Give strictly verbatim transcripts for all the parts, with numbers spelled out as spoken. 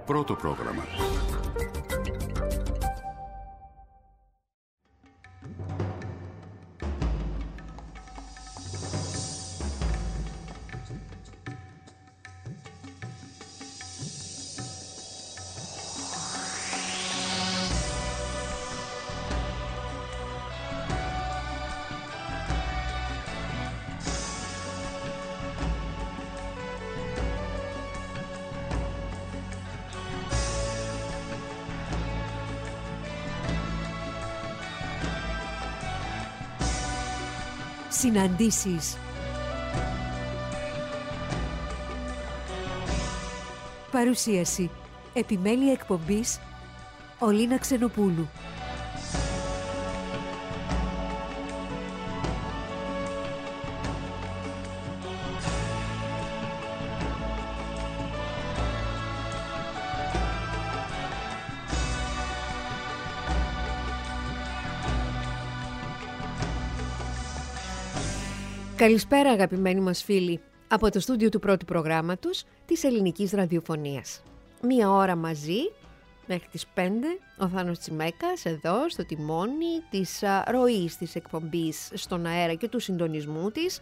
Πρώτο πρόγραμμα. Συναντήσεις. Παρουσίαση. Επιμέλεια εκπομπής Ολίνα Ξενοπούλου. Καλησπέρα αγαπημένοι μας φίλοι από το στούντιο του πρώτου προγράμματος της ελληνικής ραδιοφωνίας. Μία ώρα μαζί μέχρι τις πέντε ο Θάνος Τσιμέκας εδώ στο τιμόνι της ροής της εκπομπής στον αέρα και του συντονισμού της.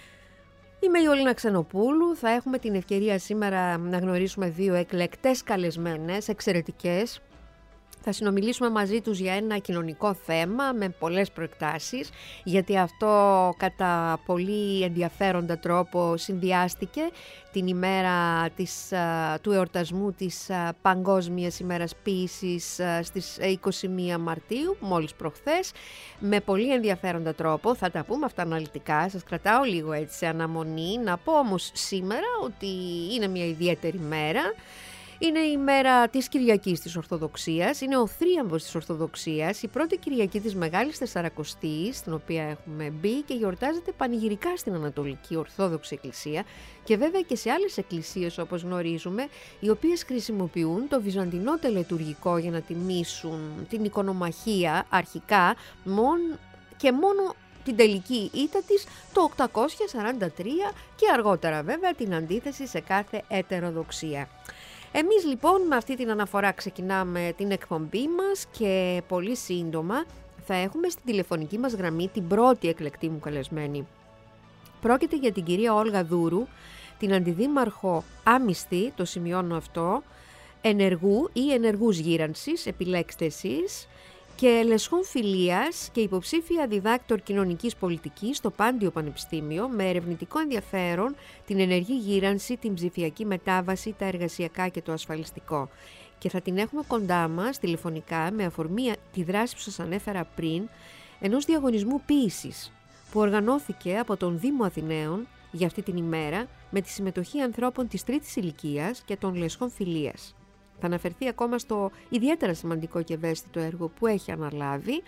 Είμαι η Ολίνα Ξενοπούλου. Θα έχουμε την ευκαιρία σήμερα να γνωρίσουμε δύο εκλεκτές καλεσμένες, εξαιρετικές. Θα συνομιλήσουμε μαζί τους για ένα κοινωνικό θέμα με πολλές προεκτάσεις, γιατί αυτό κατά πολύ ενδιαφέροντα τρόπο συνδυάστηκε την ημέρα της, του εορτασμού της Παγκόσμιας ημέρας ποίησης στις είκοσι μία Μαρτίου, μόλις προχθές, με πολύ ενδιαφέροντα τρόπο. Θα τα πούμε αυτά αναλυτικά, σας κρατάω λίγο έτσι σε αναμονή. Να πω όμως σήμερα ότι είναι μια ιδιαίτερη μέρα. Είναι η μέρα της Κυριακής της Ορθοδοξίας, είναι ο θρίαμβος της Ορθοδοξίας, η πρώτη Κυριακή της Μεγάλης Τεσσαρακοστής, στην οποία έχουμε μπει και γιορτάζεται πανηγυρικά στην Ανατολική Ορθόδοξη Εκκλησία και βέβαια και σε άλλες εκκλησίες όπως γνωρίζουμε, οι οποίες χρησιμοποιούν το βυζαντινό τελετουργικό για να τιμήσουν την οικονομαχία αρχικά μόνο και μόνο την τελική ήττα της το οκτακόσια σαράντα τρία και αργότερα βέβαια την αντίθεση σε κάθε ετεροδοξία. Εμείς λοιπόν με αυτή την αναφορά ξεκινάμε την εκπομπή μας και πολύ σύντομα θα έχουμε στην τηλεφωνική μας γραμμή την πρώτη εκλεκτή μου καλεσμένη. Πρόκειται για την κυρία Όλγα Δούρου, την αντιδήμαρχο άμυστη, το σημειώνω αυτό, ενεργού ή ενεργούς γύρανσης, επιλέξτε εσείς, και λεσχών φιλίας και υποψήφια διδάκτορ κοινωνικής πολιτικής στο Πάντιο Πανεπιστήμιο με ερευνητικό ενδιαφέρον την ενεργή γύρανση, την ψηφιακή μετάβαση, τα εργασιακά και το ασφαλιστικό. Και θα την έχουμε κοντά μας τηλεφωνικά με αφορμή τη δράση που σας ανέφερα πριν, ενός διαγωνισμού ποίησης που οργανώθηκε από τον Δήμο Αθηναίων για αυτή την ημέρα με τη συμμετοχή ανθρώπων της τρίτης ηλικίας και των λεσχών φιλίας. Θα αναφερθεί ακόμα στο ιδιαίτερα σημαντικό και ευαίσθητο έργο που έχει αναλάβει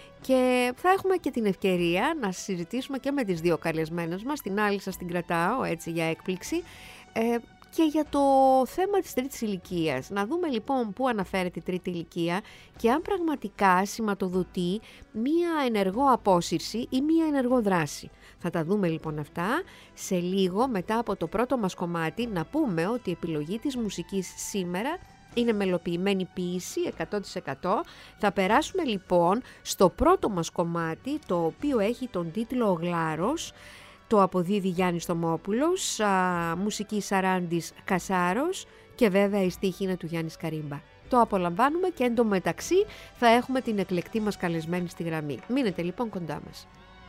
και θα έχουμε και την ευκαιρία να συζητήσουμε και με τις δύο καλεσμένες μας, την άλλη σας την κρατάω έτσι για έκπληξη, ε, και για το θέμα της τρίτης ηλικίας. Να δούμε λοιπόν πού αναφέρεται η τρίτη ηλικία και αν πραγματικά σηματοδοτεί μία ενεργό απόσυρση ή μία ενεργό δράση. Θα τα δούμε λοιπόν αυτά σε λίγο μετά από το πρώτο μας κομμάτι. Να πούμε ότι η επιλογή της μουσικής σήμερα είναι μελοποιημένη ποίηση εκατό τοις εκατό. Θα περάσουμε λοιπόν στο πρώτο μας κομμάτι, το οποίο έχει τον τίτλο «Ο Γλάρος». Το αποδίδει Γιάννης Θωμόπουλος, α, μουσική Σαράντης Κασάρος και βέβαια η στίχη είναι του Γιάννης Καρύμπα. Το απολαμβάνουμε και εντωμεταξύ θα έχουμε την εκλεκτή μας καλεσμένη στη γραμμή. Μείνετε λοιπόν κοντά μας.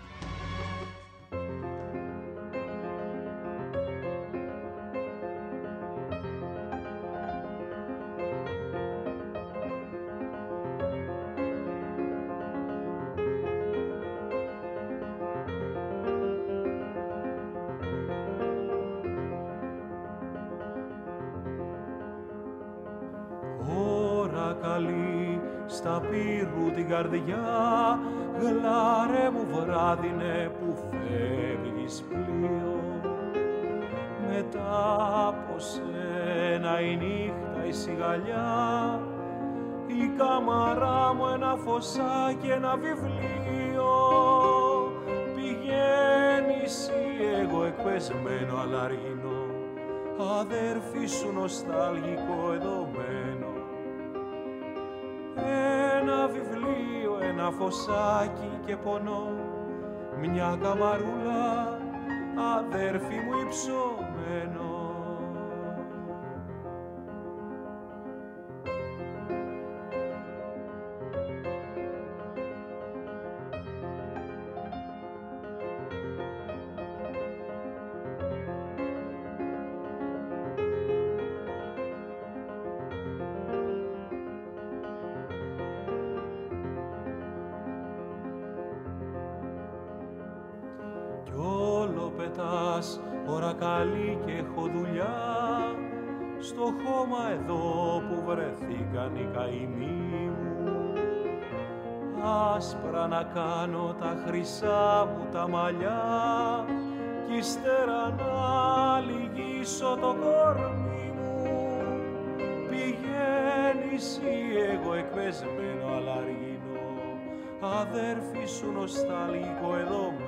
Στα πύρου την καρδιά, γλάρε μου βράδινε που φεύγεις πλοίο. Μετά από σένα η νύχτα η σιγαλιά, η κάμαρά μου ένα φωσάκι, ένα βιβλίο. Πηγαίνεις ή εγώ εκπεσμένο αλλά αργινό, αδέρφη σου νοσταλγικό εδωμένο. ένα φωσάκι και πονώ, μια καμαρούλα αδέρφη μου υψωμένο. Ώρα καλή και έχω δουλειά στο χώμα εδώ που βρεθήκαν οι καημοί μου. Άσπρα να κάνω τα χρυσά μου τα μαλλιά κι ύστερα να λυγίσω το κορμί μου. Πηγαίνεις ή εγώ εκπεσμένο αλαργίνο, αδέρφη σου νοσταλγικό εδωμένο.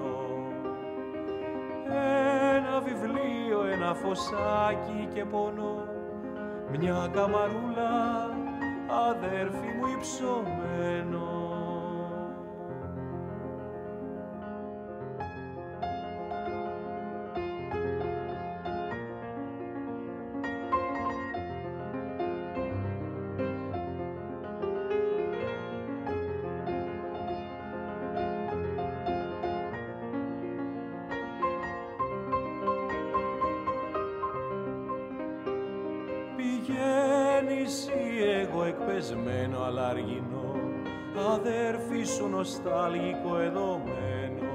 Ένα βιβλίο, ένα φωσάκι και πονώ, μια καμαρούλα αδέρφη μου υψωμένο. Πηγαίνεις ή εγώ εκπεσμένο αλαργινό, αδέρφη σου νοσταλγικό εδωμένο.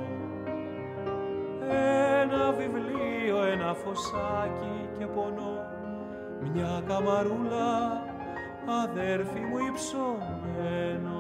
Ένα βιβλίο, ένα φωσάκι και πονώ, μια καμαρούλα αδέρφη μου υψωμένο.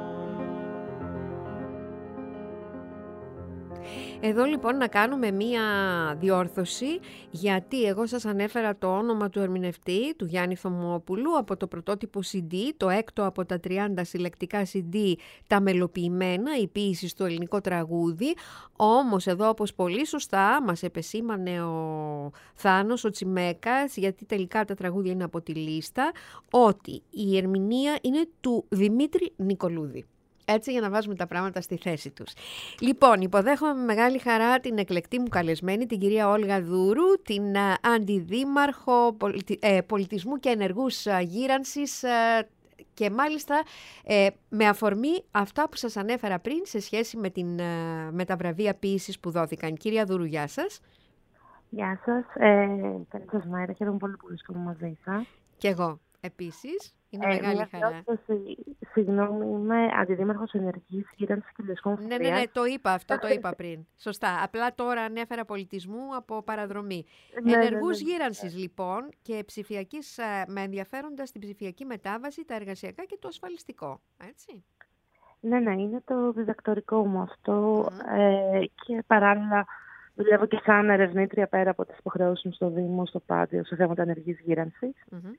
Εδώ λοιπόν να κάνουμε μία διόρθωση, γιατί εγώ σας ανέφερα το όνομα του ερμηνευτή, του Γιάννη Θωμόπουλου, από το πρωτότυπο σι ντι, το έκτο από τα τριάντα συλλεκτικά σι ντι, τα μελοποιημένα, η ποίηση στο ελληνικό τραγούδι. Όμως εδώ, όπως πολύ σωστά μας επεσήμανε ο Θάνος, ο Τσιμέκας, γιατί τελικά τα τραγούδια είναι από τη λίστα, ότι η ερμηνεία είναι του Δημήτρη Νικολούδη. Έτσι, για να βάζουμε τα πράγματα στη θέση τους. Λοιπόν, υποδέχομαι με μεγάλη χαρά την εκλεκτή μου καλεσμένη, την κυρία Όλγα Δούρου, την αντιδήμαρχο πολιτι... ε, πολιτισμού και ενεργούς γύρανσης ε, και μάλιστα ε, με αφορμή αυτά που σας ανέφερα πριν σε σχέση με, την, ε, με τα βραβεία ποίησης που δόθηκαν. Κυρία Δούρου, γεια σας. Γεια σας. Ε, καλή σας μέρα. Χαίρομαι πολύ που βρίσκομαι μαζί σας. Κι εγώ επίσης. Είναι ε, μεγάλη χαρά. Συγγνώμη, είμαι αντιδήμαρχος ενεργής γύρανσης και λεσχών Ναι, ναι, ναι, το είπα αυτό, το είπα πριν. Σωστά. Απλά τώρα ανέφερα πολιτισμού από παραδρομή. Ναι, ενεργούς ναι, ναι, γύρανσης ναι. λοιπόν και ψηφιακής, με ενδιαφέροντα στην ψηφιακή μετάβαση, τα εργασιακά και το ασφαλιστικό. Έτσι. Ναι, ναι, είναι το διδακτορικό μου αυτό mm. ε, και παράλληλα δουλεύω και σαν ερευνήτρια πέρα από τις υποχρεώσεις μου στο Δήμο, στο Πάντιο, σε θέματα ενεργής γύρανσης. Mm-hmm.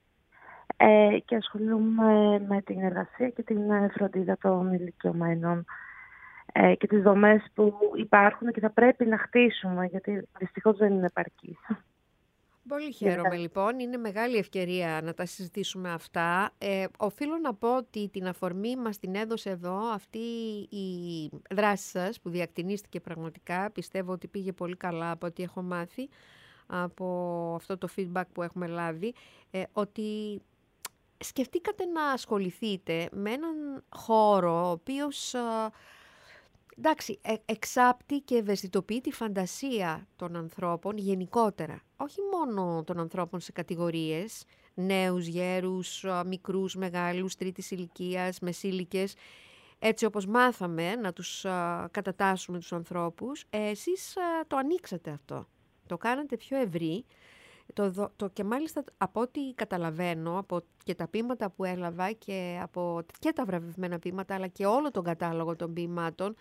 Ε, και ασχολούμαι με την εργασία και την φροντίδα των ηλικιωμένων ε, και τις δομές που υπάρχουν και θα πρέπει να χτίσουμε, γιατί δυστυχώς δεν είναι επαρκής. Πολύ χαίρομαι λοιπόν. Είναι μεγάλη ευκαιρία να τα συζητήσουμε αυτά. Ε, οφείλω να πω ότι την αφορμή μας την έδωσε εδώ αυτή η δράση σας που διακτηνίστηκε πραγματικά. Πιστεύω ότι πήγε πολύ καλά από ό,τι έχω μάθει από αυτό το feedback που έχουμε λάβει, ε, ότι σκεφτήκατε να ασχοληθείτε με έναν χώρο ο οποίος εντάξει, ε, εξάπτει και ευαισθητοποιεί τη φαντασία των ανθρώπων γενικότερα. Όχι μόνο των ανθρώπων σε κατηγορίες, νέους, γέρους, μικρούς, μεγάλους, τρίτης ηλικίας, μεσήλικες, έτσι όπως μάθαμε να τους α, κατατάσσουμε τους ανθρώπους. Ε, εσείς α, το ανοίξατε αυτό, το κάνατε πιο ευρύ. Το, το, και μάλιστα από ό,τι καταλαβαίνω, από και τα ποίηματα που έλαβα και, από, και τα βραβευμένα ποίηματα, αλλά και όλο τον κατάλογο των ποίηματων,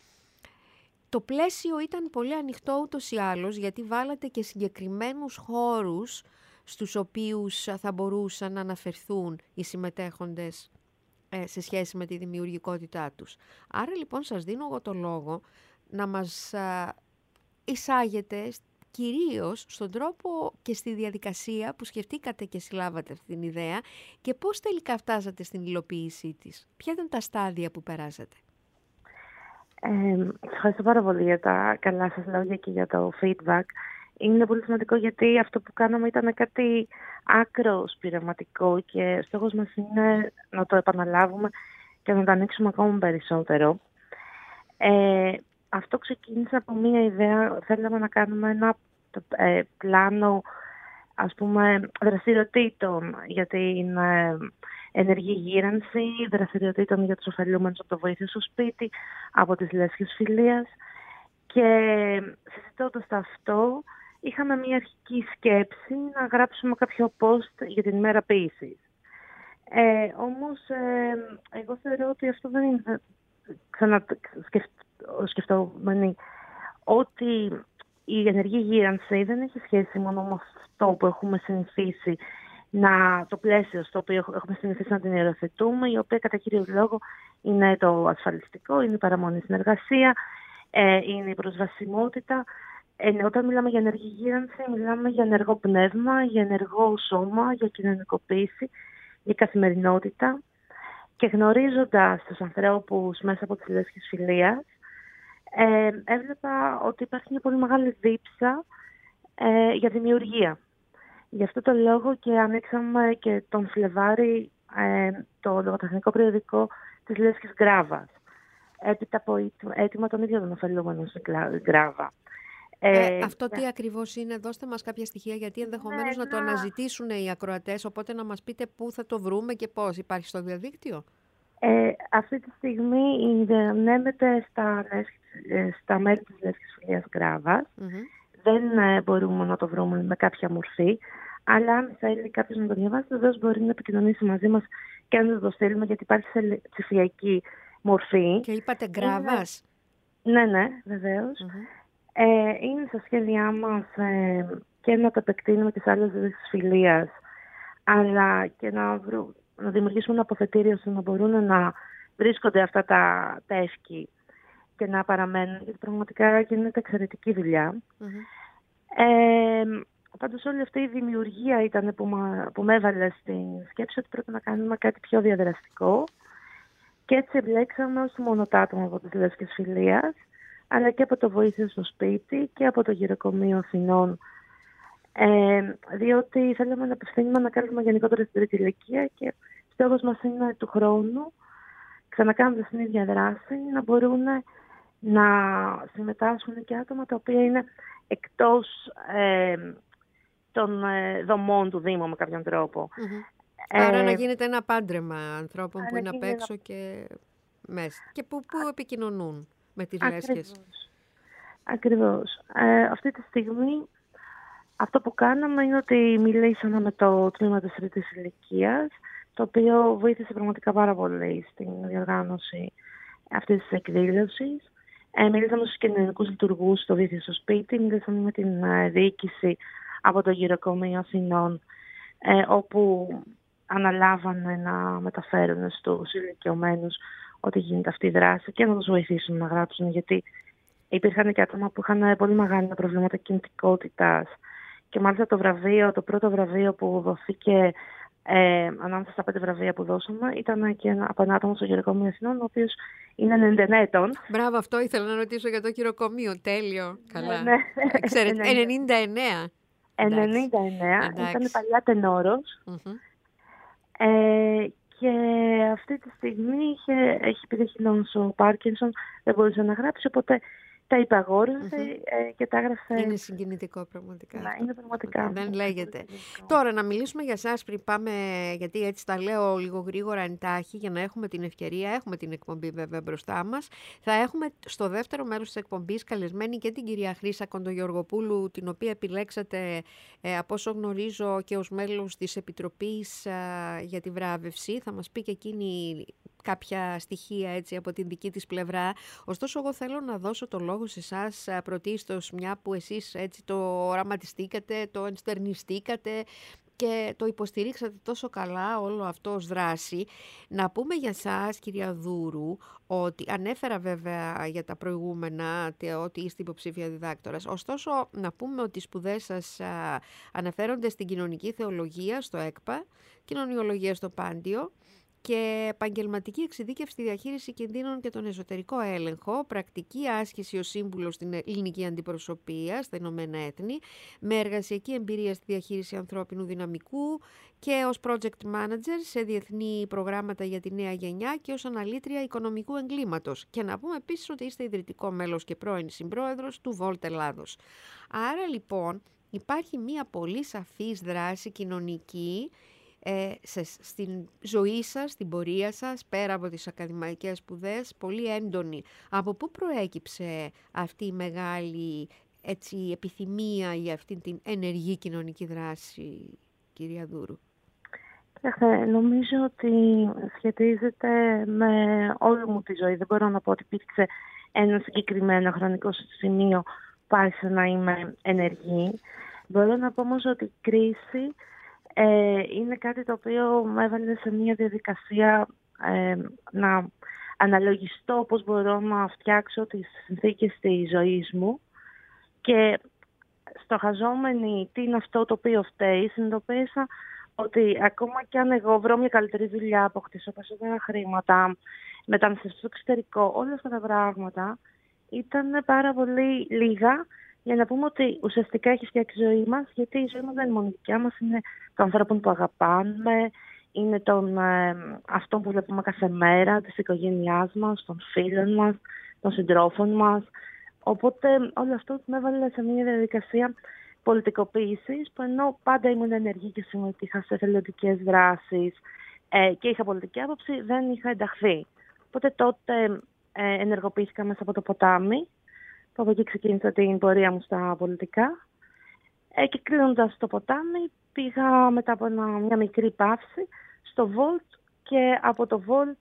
το πλαίσιο ήταν πολύ ανοιχτό ούτως ή άλλως, γιατί βάλατε και συγκεκριμένους χώρους στους οποίους θα μπορούσαν να αναφερθούν οι συμμετέχοντες ε, σε σχέση με τη δημιουργικότητά τους. Άρα λοιπόν σας δίνω εγώ το λόγο να μας ε, εισάγετε κυρίως στον τρόπο και στη διαδικασία που σκεφτήκατε και συλλάβατε αυτή την ιδέα και πώς τελικά φτάσατε στην υλοποίησή της. Ποια ήταν τα στάδια που περάσατε? Ε, ευχαριστώ πάρα πολύ για τα καλά σας λόγια και για το feedback. Είναι πολύ σημαντικό γιατί αυτό που κάναμε ήταν κάτι άκρος πειραματικό και ο στόχος μας είναι να το επαναλάβουμε και να το ανοίξουμε ακόμα περισσότερο. Ε, αυτό ξεκίνησε από μία ιδέα. Θέλαμε να κάνουμε ένα ε, πλάνο, ας πούμε, δραστηριοτήτων για την ε, ενεργή γύρανση, δραστηριοτήτων για τους ωφελούμενους από το βοήθεια στο σπίτι, από τις λέσχες φιλίας. Και συζητώντας αυτό, είχαμε μια αρχική σκέψη να γράψουμε κάποιο post για την ημέρα ποίησης. Ε, όμως, ε, εγώ θεωρώ ότι αυτό δεν είναι ξανασκεφτόμενοι ότι η ενεργή γύρανση δεν έχει σχέση μόνο με αυτό που έχουμε συνηθίσει, να, το πλαίσιο στο οποίο έχουμε συνηθίσει να την υιοθετούμε, η οποία κατά κύριο λόγο είναι το ασφαλιστικό, είναι η παραμονή στην εργασία, ε, είναι η προσβασιμότητα. Ε, όταν μιλάμε για ενεργή γύρανση, μιλάμε για ενεργό πνεύμα, για ενεργό σώμα, για κοινωνικοποίηση, για καθημερινότητα. Και γνωρίζοντας τους ανθρώπους μέσα από τις λέσχες φιλίας, ε, έβλεπα ότι υπάρχει μια πολύ μεγάλη δίψα ε, για δημιουργία. Γι' αυτό το λόγο και ανοίξαμε και τον Φλεβάρι ε, το λογοτεχνικό περιοδικό της λέσχης Γκράβας. Έπειτα από έτοιμα των ίδιων των ωφελούμενων στην Γκράβα. Ε, ε, αυτό τι ακριβώς είναι? Δώστε μας κάποια στοιχεία, γιατί ενδεχομένως ναι, να το αναζητήσουν οι ακροατές, οπότε να μας πείτε πού θα το βρούμε και πώς. Υπάρχει στο διαδίκτυο? Ε, αυτή τη στιγμή διανέμεται στα, στα μέλη της λέσχης φιλίας Γκράβας. Mm-hmm. Δεν ε, μπορούμε να το βρούμε με κάποια μορφή, αλλά αν θέλει κάποιος να το διαβάσει, βεβαίως μπορεί να επικοινωνήσει μαζί μας και να το στείλουμε, γιατί υπάρχει σε ψηφιακή μορφή. Και είπατε Γκράβας? Ναι, ναι, βεβαίως. Mm-hmm. Ε, είναι στα σχέδιά μας ε, και να το επεκτείνουμε και σε άλλες λέσχες φιλίας, αλλά και να, βρου, να δημιουργήσουμε ένα αποθετήριο ώστε να μπορούν να βρίσκονται αυτά τα τεύχη και να παραμένουν, γιατί πραγματικά γίνεται εξαιρετική δουλειά. Mm-hmm. Ε, πάντως όλη αυτή η δημιουργία ήταν που, μα, που με έβαλε στην σκέψη ότι πρέπει να κάνουμε κάτι πιο διαδραστικό, και έτσι εμπλέξαμε όχι μόνο τα άτομα από τις λέσχες φιλίας, αλλά και από το βοήθεια στο σπίτι και από το γυροκομείο Αθηνών, ε, διότι θέλαμε να απευθύνουμε να κάνουμε γενικότερα στην τρίτη ηλικία και στόχος μας είναι του χρόνου, ξανακάνοντας την ίδια δράση, να μπορούν να συμμετάσχουν και άτομα τα οποία είναι εκτός ε, των ε, δομών του Δήμου με κάποιον τρόπο. Mm-hmm. Ε, Άρα να γίνεται ένα πάντρεμα ανθρώπων που είναι απ' έξω ένα... και μέσα και που, που επικοινωνούν με τις λέσχες. Ακριβώς. Ε, αυτή τη στιγμή αυτό που κάναμε είναι ότι μιλήσαμε με το τμήμα της τρίτης ηλικίας, το οποίο βοήθησε πραγματικά πάρα πολύ στην διοργάνωση αυτής της εκδήλωσης. Ε, μιλήσαμε στους κοινωνικούς λειτουργούς στο Βοήθεια στο σπίτι, μιλήσαμε με την ε, διοίκηση από το γυροκομείο Αθηνών, ε, όπου αναλάβανε να μεταφέρουν στους ηλικιωμένους ότι γίνεται αυτή η δράση και να τους βοηθήσουν να γράψουν, γιατί υπήρχαν και άτομα που είχαν πολύ μεγάλα προβλήματα κινητικότητας και μάλιστα το βραβείο, το πρώτο βραβείο που δοθήκε ε, ανάμεσα στα πέντε βραβεία που δώσαμε ήταν και ένα, από ένα άτομο στο γυροκομείο Αθηνών, ο οποίος είναι ενενήντα εννέα ετών. Μπράβο, αυτό ήθελα να ρωτήσω για το γυροκομείο. Τέλειο. Καλά. Ναι, Ξέρετε, ενενήντα εννέα. ενενήντα εννέα. Ήταν παλιά τενόρος. Mm-hmm. Ε, και αυτή τη στιγμή είχε, έχει επειδή έχει νόσο Πάρκινσον, δεν μπορούσε να γράψει, οπότε τα υπαγόρευε mm-hmm. ε, και τα έγραφε. Είναι συγκινητικό πραγματικά. Να, είναι πραγματικά. Δεν λέγεται. Τώρα να μιλήσουμε για εσάς πριν πάμε, γιατί έτσι τα λέω λίγο γρήγορα εντάχει για να έχουμε την ευκαιρία, έχουμε την εκπομπή βέβαια μπροστά μας. Θα έχουμε στο δεύτερο μέρος της εκπομπής καλεσμένη και την κυρία Χρύσα Κοντογεωργοπούλου, την οποία επιλέξατε ε, από όσο γνωρίζω και ως μέλος της Επιτροπής ε, για τη βράβευση. Θα μας πει και εκείνη κάποια στοιχεία έτσι από την δική της πλευρά. Ωστόσο, εγώ θέλω να δώσω το λόγο σε εσάς πρωτίστως, μια που εσείς έτσι το οραματιστήκατε, το ενστερνιστήκατε και το υποστηρίξατε τόσο καλά όλο αυτό ως δράση. Να πούμε για σας, κυρία Δούρου, ότι ανέφερα βέβαια για τα προηγούμενα ότι είστε υποψήφια διδάκτορας. Ωστόσο, να πούμε ότι οι σπουδές σας α, αναφέρονται στην κοινωνική θεολογία στο ΕΚΠΑ, κοινωνιολογία στο Πάντιο και επαγγελματική εξειδίκευση στη διαχείριση κινδύνων και τον εσωτερικό έλεγχο, πρακτική άσκηση ως σύμβουλος στην ελληνική αντιπροσωπεία στα Ηνωμένα Έθνη, με εργασιακή εμπειρία στη διαχείριση ανθρώπινου δυναμικού και ως project manager σε διεθνή προγράμματα για τη νέα γενιά και ως αναλύτρια οικονομικού εγκλήματος. Και να πούμε επίσης ότι είστε ιδρυτικό μέλος και πρώην συμπρόεδρος του Volt Ελλάδος. Άρα λοιπόν υπάρχει μια πολύ σαφής δράση κοινωνική Ε, σε, στην ζωή σας, στην πορεία σας, πέρα από τις ακαδημαϊκές σπουδές, πολύ έντονη. Από πού προέκυψε αυτή η μεγάλη έτσι, επιθυμία για αυτή την ενεργή κοινωνική δράση, κυρία Δούρου? Νομίζω ότι σχετίζεται με όλη μου τη ζωή. Δεν μπορώ να πω ότι υπήρξε ένα συγκεκριμένο χρονικό σημείο που άρχισα να είμαι ενεργή. Μπορώ να πω όμως ότι η κρίση Ε, είναι κάτι το οποίο με έβαλε σε μια διαδικασία ε, να αναλογιστώ πώς μπορώ να φτιάξω τις συνθήκες της ζωής μου και στοχαζόμενη τι είναι αυτό το οποίο φταίει, συνειδητοποίησα ότι ακόμα κι αν εγώ βρω μια καλύτερη δουλειά, αποκτήσω περισσότερα χρήματα, μεταναστευτώ στο εξωτερικό, όλα αυτά τα πράγματα ήταν πάρα πολύ λίγα για να πούμε ότι ουσιαστικά έχει φτιάξει η ζωή μας, γιατί η ζωή μας δεν είναι μόνο δικιά μας, είναι των ανθρώπων που αγαπάμε, είναι των ε, αυτών που βλέπουμε κάθε μέρα, της οικογένειάς μας, των φίλων μας, των συντρόφων μας. Οπότε όλο αυτό με έβαλε σε μια διαδικασία πολιτικοποίησης, που ενώ πάντα ήμουν ενεργή και συμμετείχα σε εθελοντικές δράσεις ε, και είχα πολιτική άποψη, δεν είχα ενταχθεί. Οπότε τότε ε, ενεργοποιήθηκα μέσα από το ποτάμι. Από εκεί ξεκίνησα την πορεία μου στα πολιτικά. Ε, και κλείνοντας το ποτάμι, πήγα μετά από ένα, μια μικρή παύση στο Volt και από το Volt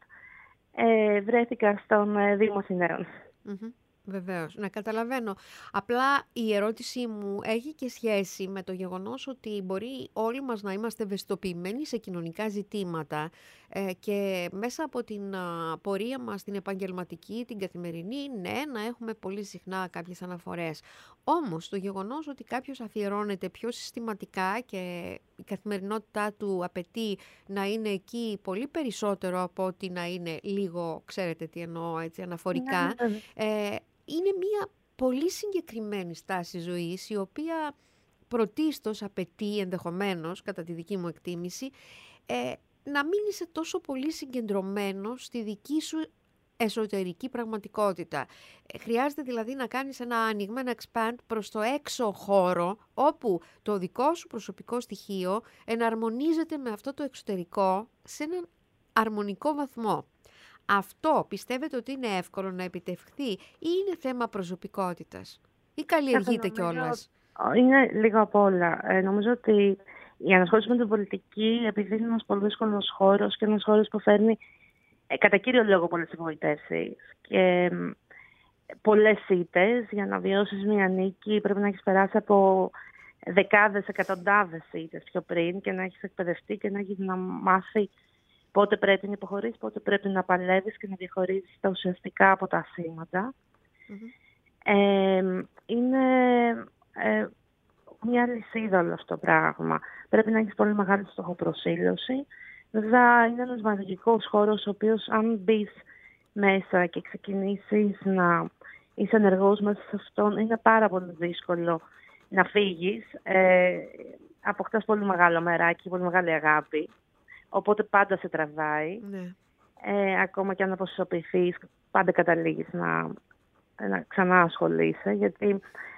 ε, βρέθηκα στον ε, Δήμο Αθηναίων. Mm-hmm. Βεβαίως, να καταλαβαίνω. Απλά η ερώτησή μου έχει και σχέση με το γεγονός ότι μπορεί όλοι μας να είμαστε ευαισθητοποιημένοι σε κοινωνικά ζητήματα ε, και μέσα από την α, πορεία μας, την επαγγελματική, την καθημερινή, ναι, να έχουμε πολύ συχνά κάποιες αναφορές. Όμως το γεγονός ότι κάποιος αφιερώνεται πιο συστηματικά και η καθημερινότητά του απαιτεί να είναι εκεί πολύ περισσότερο από ότι να είναι λίγο, ξέρετε τι εννοώ, έτσι, αναφορικά, Ναι, ναι. ε, είναι μια πολύ συγκεκριμένη στάση ζωής, η οποία πρωτίστως απαιτεί ενδεχομένως, κατά τη δική μου εκτίμηση, ε, να μην είσαι τόσο πολύ συγκεντρωμένος στη δική σου εσωτερική πραγματικότητα. Ε, χρειάζεται δηλαδή να κάνεις ένα άνοιγμα, ένα expand προς το έξω χώρο, όπου το δικό σου προσωπικό στοιχείο εναρμονίζεται με αυτό το εξωτερικό σε έναν αρμονικό βαθμό. Αυτό πιστεύετε ότι είναι εύκολο να επιτευχθεί ή είναι θέμα προσωπικότητας ή καλλιεργείται κιόλας? Είναι λίγο απ' όλα. Ε, νομίζω ότι η ανασχόληση με την πολιτική, επειδή είναι ένας πολύ δύσκολος χώρος και ένας χώρος που φέρνει ε, κατά κύριο λόγο πολλές εγωιτεύσεις και ε, πολλές ήττες, για να βιώσεις μια νίκη πρέπει να έχεις περάσει από δεκάδες, εκατοντάδες ήττες πιο πριν και να έχεις εκπαιδευτεί και να έχεις να μάθει πότε πρέπει να υποχωρήσεις, πότε πρέπει να παλεύεις και να διαχωρίζεις τα ουσιαστικά από τα ασήματα. Mm-hmm. Ε, είναι ε, μια λυσίδα όλο αυτό το πράγμα. Πρέπει να έχεις πολύ μεγάλη στοχοπροσήλωση. Βέβαια είναι ένας μαγικός χώρος, ο οποίος αν μπεις μέσα και ξεκινήσεις να είσαι ενεργός μέσα σε αυτόν, είναι πάρα πολύ δύσκολο να φύγεις. Ε, αποκτάς πολύ μεγάλο μεράκι, πολύ μεγάλη αγάπη. Οπότε πάντα σε τραβάει. Ναι. Ε, ακόμα και αν αποσιωπηθείς, πάντα καταλήγεις να, να ξανά ασχολείσαι. Γιατί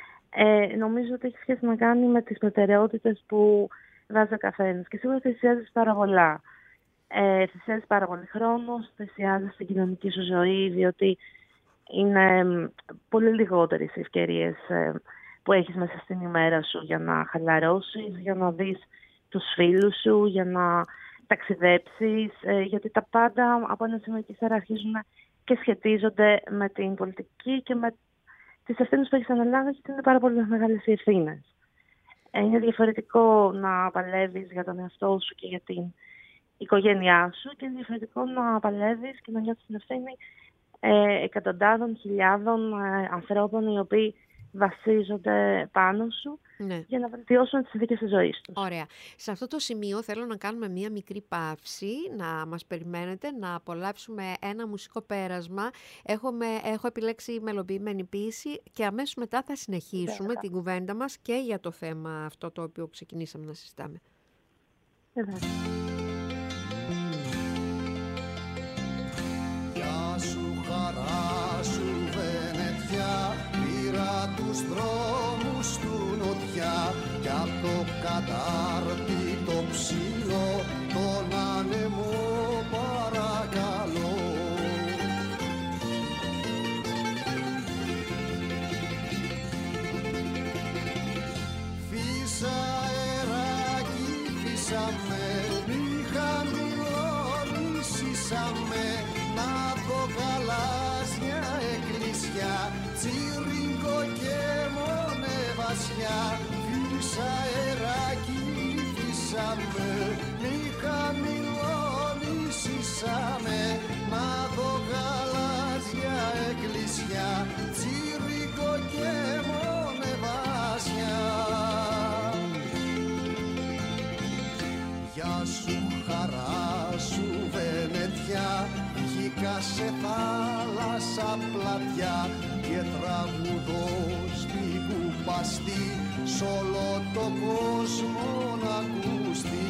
ε, νομίζω ότι έχει σχέση να κάνει με τις προτεραιότητες που βάζει ο καθένας. Και σίγουρα θυσιάζεις πάρα πολλά. Ε, θυσιάζεις πάρα πολύ χρόνο, θυσιάζεις την κοινωνική σου ζωή, διότι είναι πολύ λιγότερες οι ευκαιρίες ε, που έχεις μέσα στην ημέρα σου για να χαλαρώσεις, για να δεις τους φίλους σου, για να ταξιδέψεις, ε, γιατί τα πάντα από ένα σημείο και ύστερα αρχίζουν και σχετίζονται με την πολιτική και με τις ευθύνες που έχεις αναλάβει, γιατί είναι πάρα πολύ μεγάλες οι ευθύνες. Είναι διαφορετικό να παλεύεις για τον εαυτό σου και για την οικογένειά σου και είναι διαφορετικό να παλεύεις και να νιώθεις την ευθύνη ε, εκατοντάδων χιλιάδων ε, ανθρώπων οι οποίοι βασίζονται πάνω σου, ναι, για να βελτιώσουν τις συνθήκες της ζωής τους. Ωραία. Σε αυτό το σημείο θέλω να κάνουμε μία μικρή παύση, να μας περιμένετε, να απολαύσουμε ένα μουσικό πέρασμα. Έχω, με, έχω επιλέξει μελοποιημένη ποίηση και αμέσως μετά θα συνεχίσουμε Βέβαια. την κουβέντα μας και για το θέμα αυτό το οποίο ξεκινήσαμε να συζητάμε. Βέβαια. Γεια σου, χαρά σου, Βενετιά, πήρα τους δρόμους του νοτιά κι απ' το κατάρτι το ψηλό τον άνεμο παρακαλώ. Φύσα αεράκι, φύσα με, μη χαμηλώνησίσα με, να δω γαλάζια εκκλησιά, τσίρικο και μονεβασιά. Φύσα αεράκι, φύσα με, μη χαμηλώνησίσα με, να δω γαλάζια εκκλησιά, τσίρικο και μονεβασιά. Γεια σου, χαρά σου, Βενετιά, βγήκα σε θάλασσα πλατιά και τραγουδώ στην κουπαστή σ' όλο το κόσμο να ακουστεί.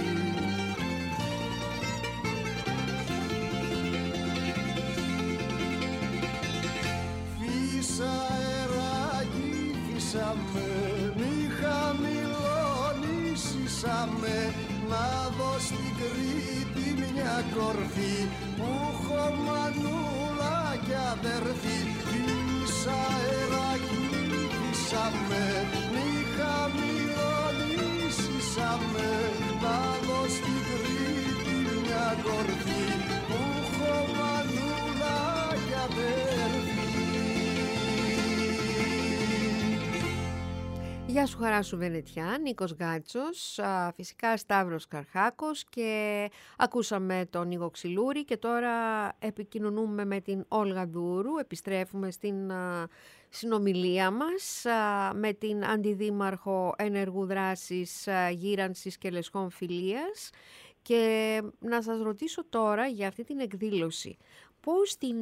Φύσα αεράκι, φύσα με, μη χαμηλώνησίσα με, να δω στην Κρήτη μια κορφή που έχω μανούλα κι αδερφή. Φύσα αεράκι, φύσα με, μη χαμηλώνησίσα με, να δω στην Κρήτη μια κορφή που έχω μανούλα κι αδερφή. Γεια σου, χαρά σου, Βενετιά, Νίκος Γκάτσος, φυσικά Σταύρος Καρχάκος και ακούσαμε τον Νίκο Ξυλούρη και τώρα επικοινωνούμε με την Όλγα Δούρου, επιστρέφουμε στην συνομιλία μας με την Αντιδήμαρχο Ενεργού Δράσης Γύρανσης και Λεσχών Φιλίας και να σας ρωτήσω τώρα για αυτή την εκδήλωση. Πώς την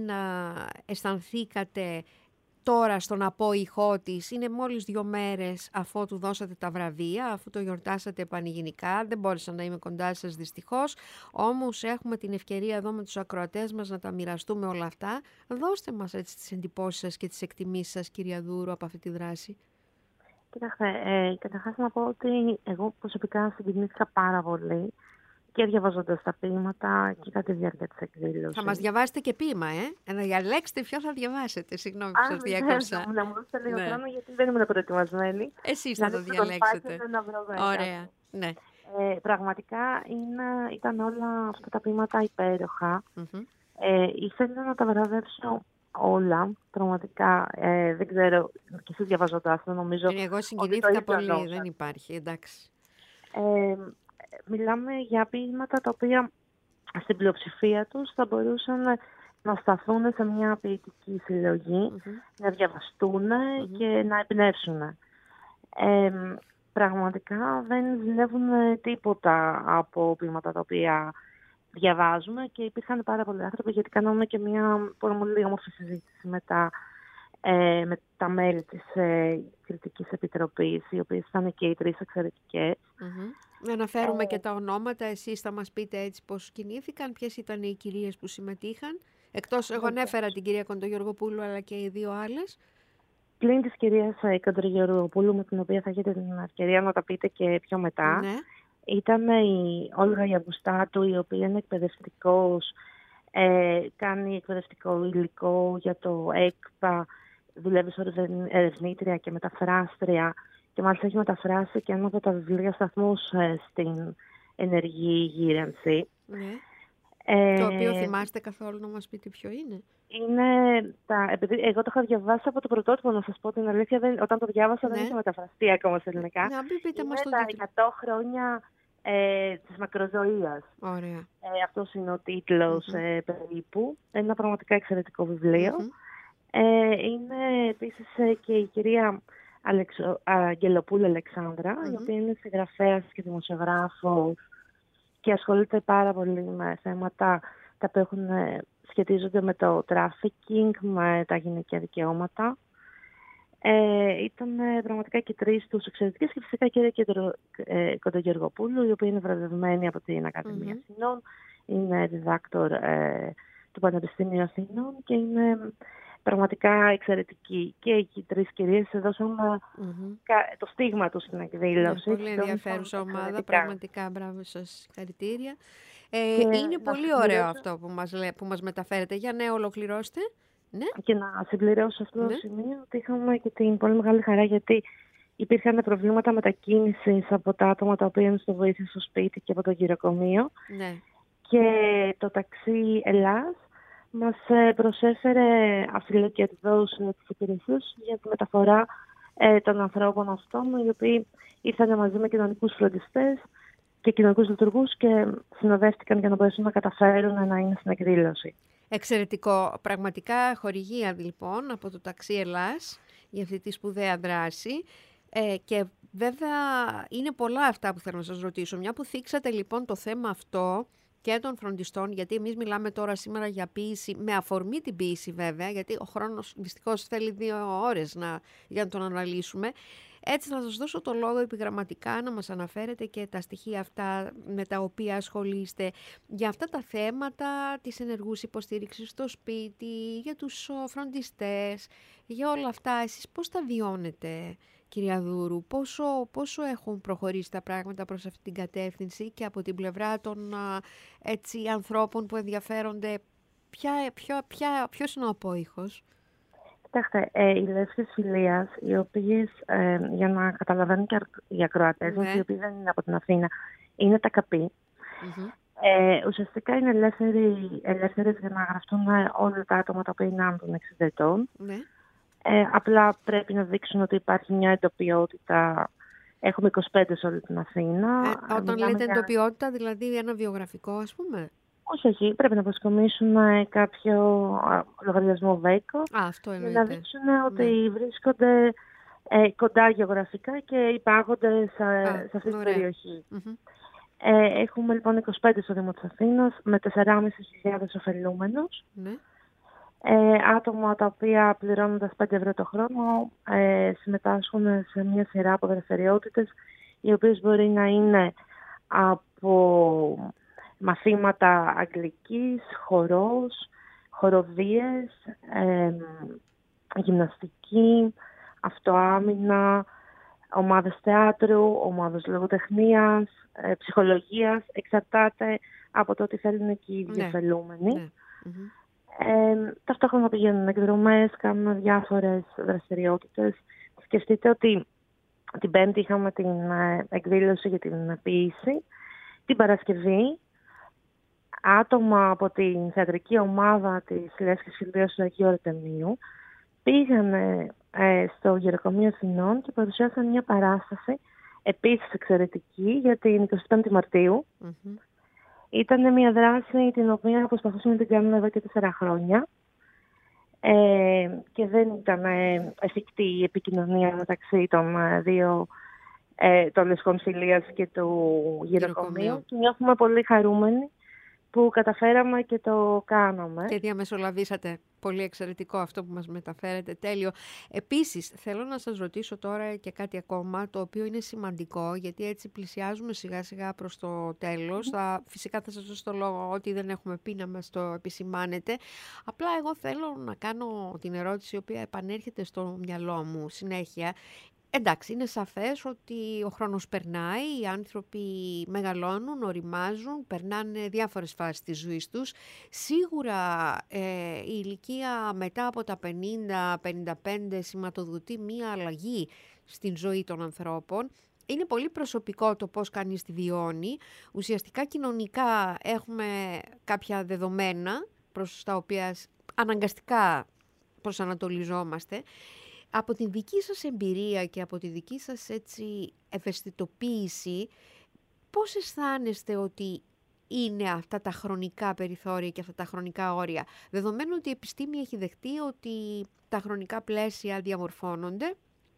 αισθανθήκατε τώρα στον απόϊχό της? Είναι μόλις δύο μέρες αφού του δώσατε τα βραβεία, αφού το γιορτάσατε πανηγυρικά. Δεν μπόρεσα να είμαι κοντά σας δυστυχώς, όμως έχουμε την ευκαιρία εδώ με τους ακροατές μας να τα μοιραστούμε όλα αυτά. Δώστε μας έτσι τις εντυπώσεις σας και τις εκτιμήσεις σας, κυρία Δούρου, από αυτή τη δράση. Κοιτάξτε, ε, καταρχάς να πω ότι εγώ προσωπικά συγκινήθηκα πάρα πολύ και διαβάζοντας τα ποίηματα και κατά τη διάρκεια της εκδήλωσης. Θα μας διαβάσετε και ποίημα, ε? Να διαλέξετε ποιο θα διαβάσετε. Συγγνώμη που σας διάκοψα. Να μου δώσετε λίγο χρόνο, γιατί δεν ήμουν προετοιμασμένη. Εσείς θα το διαλέξετε. Ωραία. Ναι. Ε, πραγματικά είναι, ήταν όλα αυτά τα ποίηματα υπέροχα. Mm-hmm. Ε, ήθελα να τα βραβεύσω όλα, πραγματικά. Ε, δεν ξέρω, και εσείς διαβάζοντας το νομίζω. Εγώ συγκινήθηκα πολύ, νόσα. Δεν υπάρχει, εντάξει. Ε, Μιλάμε για ποίηματα τα οποία στην πλειοψηφία τους θα μπορούσαν να σταθούν σε μια ποιητική συλλογή, mm-hmm. να διαβαστούν mm-hmm. και να εμπνεύσουν. Ε, πραγματικά δεν ζηλεύουν τίποτα από ποίηματα τα οποία διαβάζουμε και υπήρχαν πάρα πολλοί άνθρωποι, γιατί κάναμε και μια πολύ όμορφη συζήτηση με τα, ε, με τα μέλη της ε, Κριτικής Επιτροπής, οι οποίες ήταν και οι τρεις εξαιρετικές. Mm-hmm. Να αναφέρουμε ε, και τα ονόματα, εσείς θα μας πείτε έτσι πώς κινήθηκαν, ποιες ήταν οι κυρίες που συμμετείχαν. Εκτός, εγώ ανέφερα την κυρία Κοντογεωργοπούλου, αλλά και οι δύο άλλες. Πλην της κυρίας Κοντογεωργοπούλου, με την οποία θα έχετε την ευκαιρία να τα πείτε και πιο μετά, ναι. Ήταν η Όλγα Ιαβουστάτου, η οποία είναι εκπαιδευτικός, ε, κάνει εκπαιδευτικό υλικό για το ΕΚΠΑ, δουλεύει ως ερευνήτρια και μεταφράστρια και μάλιστα έχει μεταφράσει και ένα από τα βιβλία σταθμούς ε, στην ενεργή γύρανση. Ναι. Ε, το οποίο θυμάστε καθόλου να μας πείτε ποιο είναι? Είναι τα, επειδή εγώ το είχα διαβάσει από το πρωτότυπο, να σας πω την αλήθεια, δεν, όταν το διάβασα ναι. δεν είχε μεταφραστεί ακόμα σε ελληνικά. Να μην πείτε είναι μας τα εκατό χρόνια ε, της μακροζωίας. Ωραία. Ε, αυτός είναι ο τίτλος mm-hmm. ε, περίπου. Είναι ένα πραγματικά εξαιρετικό βιβλίο. Mm-hmm. Ε, είναι επίσης ε, και η κυρία Αλεξο, Αγγελοπούλου Αλεξάνδρα, mm-hmm. η οποία είναι συγγραφέας και δημοσιογράφος και ασχολείται πάρα πολύ με θέματα τα οποία έχουν, σχετίζονται με το trafficking, με τα γυναικεία δικαιώματα. Ε, ήταν ε, πραγματικά και τρεις τους εξαιρετικές και φυσικά η κυρία ε, Κοντογεωργοπούλου, η οποία είναι βραβευμένη από την Ακαδημία mm-hmm. Αθηνών, είναι διδάκτορ ε, του Πανεπιστημίου Αθηνών και είναι πραγματικά εξαιρετική. Και οι τρεις κυρίες δώσαν mm-hmm. το στίγμα τους στην εκδήλωση. Ναι, πολύ ενδιαφέρουσα ομάδα, πραγματικά μπράβο σας, συγχαρητήρια. Ε, είναι πολύ ωραίο αυτό που μας, που μας μεταφέρετε. Για ναι, ολοκληρώστε. Ναι. Και να συμπληρώσω αυτό ναι. το σημείο ότι είχαμε και την πολύ μεγάλη χαρά γιατί υπήρχαν προβλήματα μετακίνησης από τα άτομα τα οποία είναι στο βοήθεια στο σπίτι και από το γυροκομείο. Ναι. Και το ταξί Ελλάς μας προσέφερε αφιλοκερδώς τις υπηρεσίες για τη μεταφορά ε, των ανθρώπων αυτών, οι οποίοι ήρθαν μαζί με κοινωνικούς φροντιστές και κοινωνικούς λειτουργούς και συνοδεύτηκαν για να μπορέσουν να καταφέρουν να είναι στην εκδήλωση. Εξαιρετικό. Πραγματικά χορηγία λοιπόν από το ταξί Ελλάς για αυτή τη σπουδαία δράση. Ε, και βέβαια είναι πολλά αυτά που θέλω να σας ρωτήσω. Μια που θίξατε λοιπόν το θέμα αυτό και των φροντιστών, γιατί εμείς μιλάμε τώρα σήμερα για ποίηση, με αφορμή την ποίηση βέβαια, γιατί ο χρόνος δυστυχώς θέλει δύο ώρες να, για να τον αναλύσουμε. Έτσι θα σας δώσω το λόγο επιγραμματικά να μας αναφέρετε και τα στοιχεία αυτά με τα οποία ασχολείστε για αυτά τα θέματα της ενεργούς υποστήριξης στο σπίτι, για τους φροντιστές, για όλα αυτά. Εσείς πώς τα βιώνετε, κυρία Δούρου, πόσο, πόσο έχουν προχωρήσει τα πράγματα προς αυτή την κατεύθυνση και από την πλευρά των έτσι, ανθρώπων που ενδιαφέρονται, ποια, ποιο, ποια, ποιος είναι ο απόϊχος? Κοιτάξτε, ε, οι λέσχες φιλίας, οι οποίες, ε, για να καταλαβαίνουν και οι ακροατές μας, ναι. οι οποίοι δεν είναι από την Αθήνα, είναι τα ΚΑΠΗ. Mm-hmm. Ε, ουσιαστικά είναι ελεύθεροι, ελεύθερες για να γραφτούν όλα τα άτομα τα οποία είναι άνω των εξήντα ετών. Ναι. Ε, απλά πρέπει να δείξουν ότι υπάρχει μια εντοπιότητα. Έχουμε είκοσι πέντε σε όλη την Αθήνα. Ε, όταν λέτε για... εντοπιότητα, δηλαδή ένα βιογραφικό, ας πούμε. Όχι, όχι. Πρέπει να προσκομίσουν κάποιο λογαριασμό ΒΕΚΟ. Α, αυτό για να δείξουν ότι ναι. βρίσκονται ε, κοντά γεωγραφικά και υπάγονται σε, Α, σε αυτή την περιοχή. Mm-hmm. Ε, έχουμε λοιπόν είκοσι πέντε στο Δήμο της Αθήνας με τέσσερις χιλιάδες πεντακόσιους ωφελούμενους. Ναι. Ε, άτομα τα οποία πληρώνοντας πέντε ευρώ το χρόνο ε, συμμετάσχουν σε μια σειρά από δραστηριότητες οι οποίες μπορεί να είναι από μαθήματα αγγλικής, χορός, χοροδίες, ε, γυμναστική, αυτοάμυνα, ομάδες θεάτρου, ομάδες λογοτεχνίας, ε, ψυχολογίας. Εξαρτάται από το τι θέλουν εκεί οι διαφελούμενοι. Ναι. Mm-hmm. Ε, ταυτόχρονα πηγαίνουν εκδρομές, κάνουν διάφορες δραστηριότητες. Σκεφτείτε ότι την Πέμπτη είχαμε την εκδήλωση για την ποίηση. Την Παρασκευή άτομα από την θεατρική ομάδα της Λέσχης Φιλίας του Αγίου Αρτεμίου πήγανε ε, στο Γεροκομείο Αθηνών και παρουσιάσαν μια παράσταση επίσης εξαιρετική για την εικοστή πέμπτη Μαρτίου. Mm-hmm. Ήταν μια δράση την οποία προσπαθούσαμε να την κάνουμε εδώ και τέσσερα χρόνια ε, και δεν ήταν ε, εφικτή η επικοινωνία μεταξύ των ε, δύο ε, των Λεσχών Φιλίας και του Γεροκομείου και νιώθουμε πολύ χαρούμενοι που καταφέραμε και το κάναμε. Και διαμεσολαβήσατε. Πολύ εξαιρετικό αυτό που μας μεταφέρετε. Τέλειο. Επίσης, θέλω να σας ρωτήσω τώρα και κάτι ακόμα, το οποίο είναι σημαντικό, γιατί έτσι πλησιάζουμε σιγά σιγά προς το τέλος. Mm. Θα, φυσικά θα σας δώσω το λόγο ότι δεν έχουμε πει να μας το επισημάνετε. Απλά εγώ θέλω να κάνω την ερώτηση, η οποία επανέρχεται στο μυαλό μου συνέχεια. Εντάξει, είναι σαφές ότι ο χρόνος περνάει, οι άνθρωποι μεγαλώνουν, οριμάζουν, περνάνε διάφορες φάσεις της ζωής τους. Σίγουρα ε, η ηλικία μετά από τα πενήντα πενήντα πέντε σηματοδοτεί μία αλλαγή στην ζωή των ανθρώπων. είναι πολύ προσωπικό το πώς κανείς τη βιώνει. Ουσιαστικά κοινωνικά έχουμε κάποια δεδομένα προς τα οποία αναγκαστικά προσανατολιζόμαστε. Από την δική σας εμπειρία και από τη δική σας έτσι ευαισθητοποίηση, πώς αισθάνεστε ότι είναι αυτά τα χρονικά περιθώρια και αυτά τα χρονικά όρια, δεδομένου ότι η επιστήμη έχει δεχτεί ότι τα χρονικά πλαίσια διαμορφώνονται,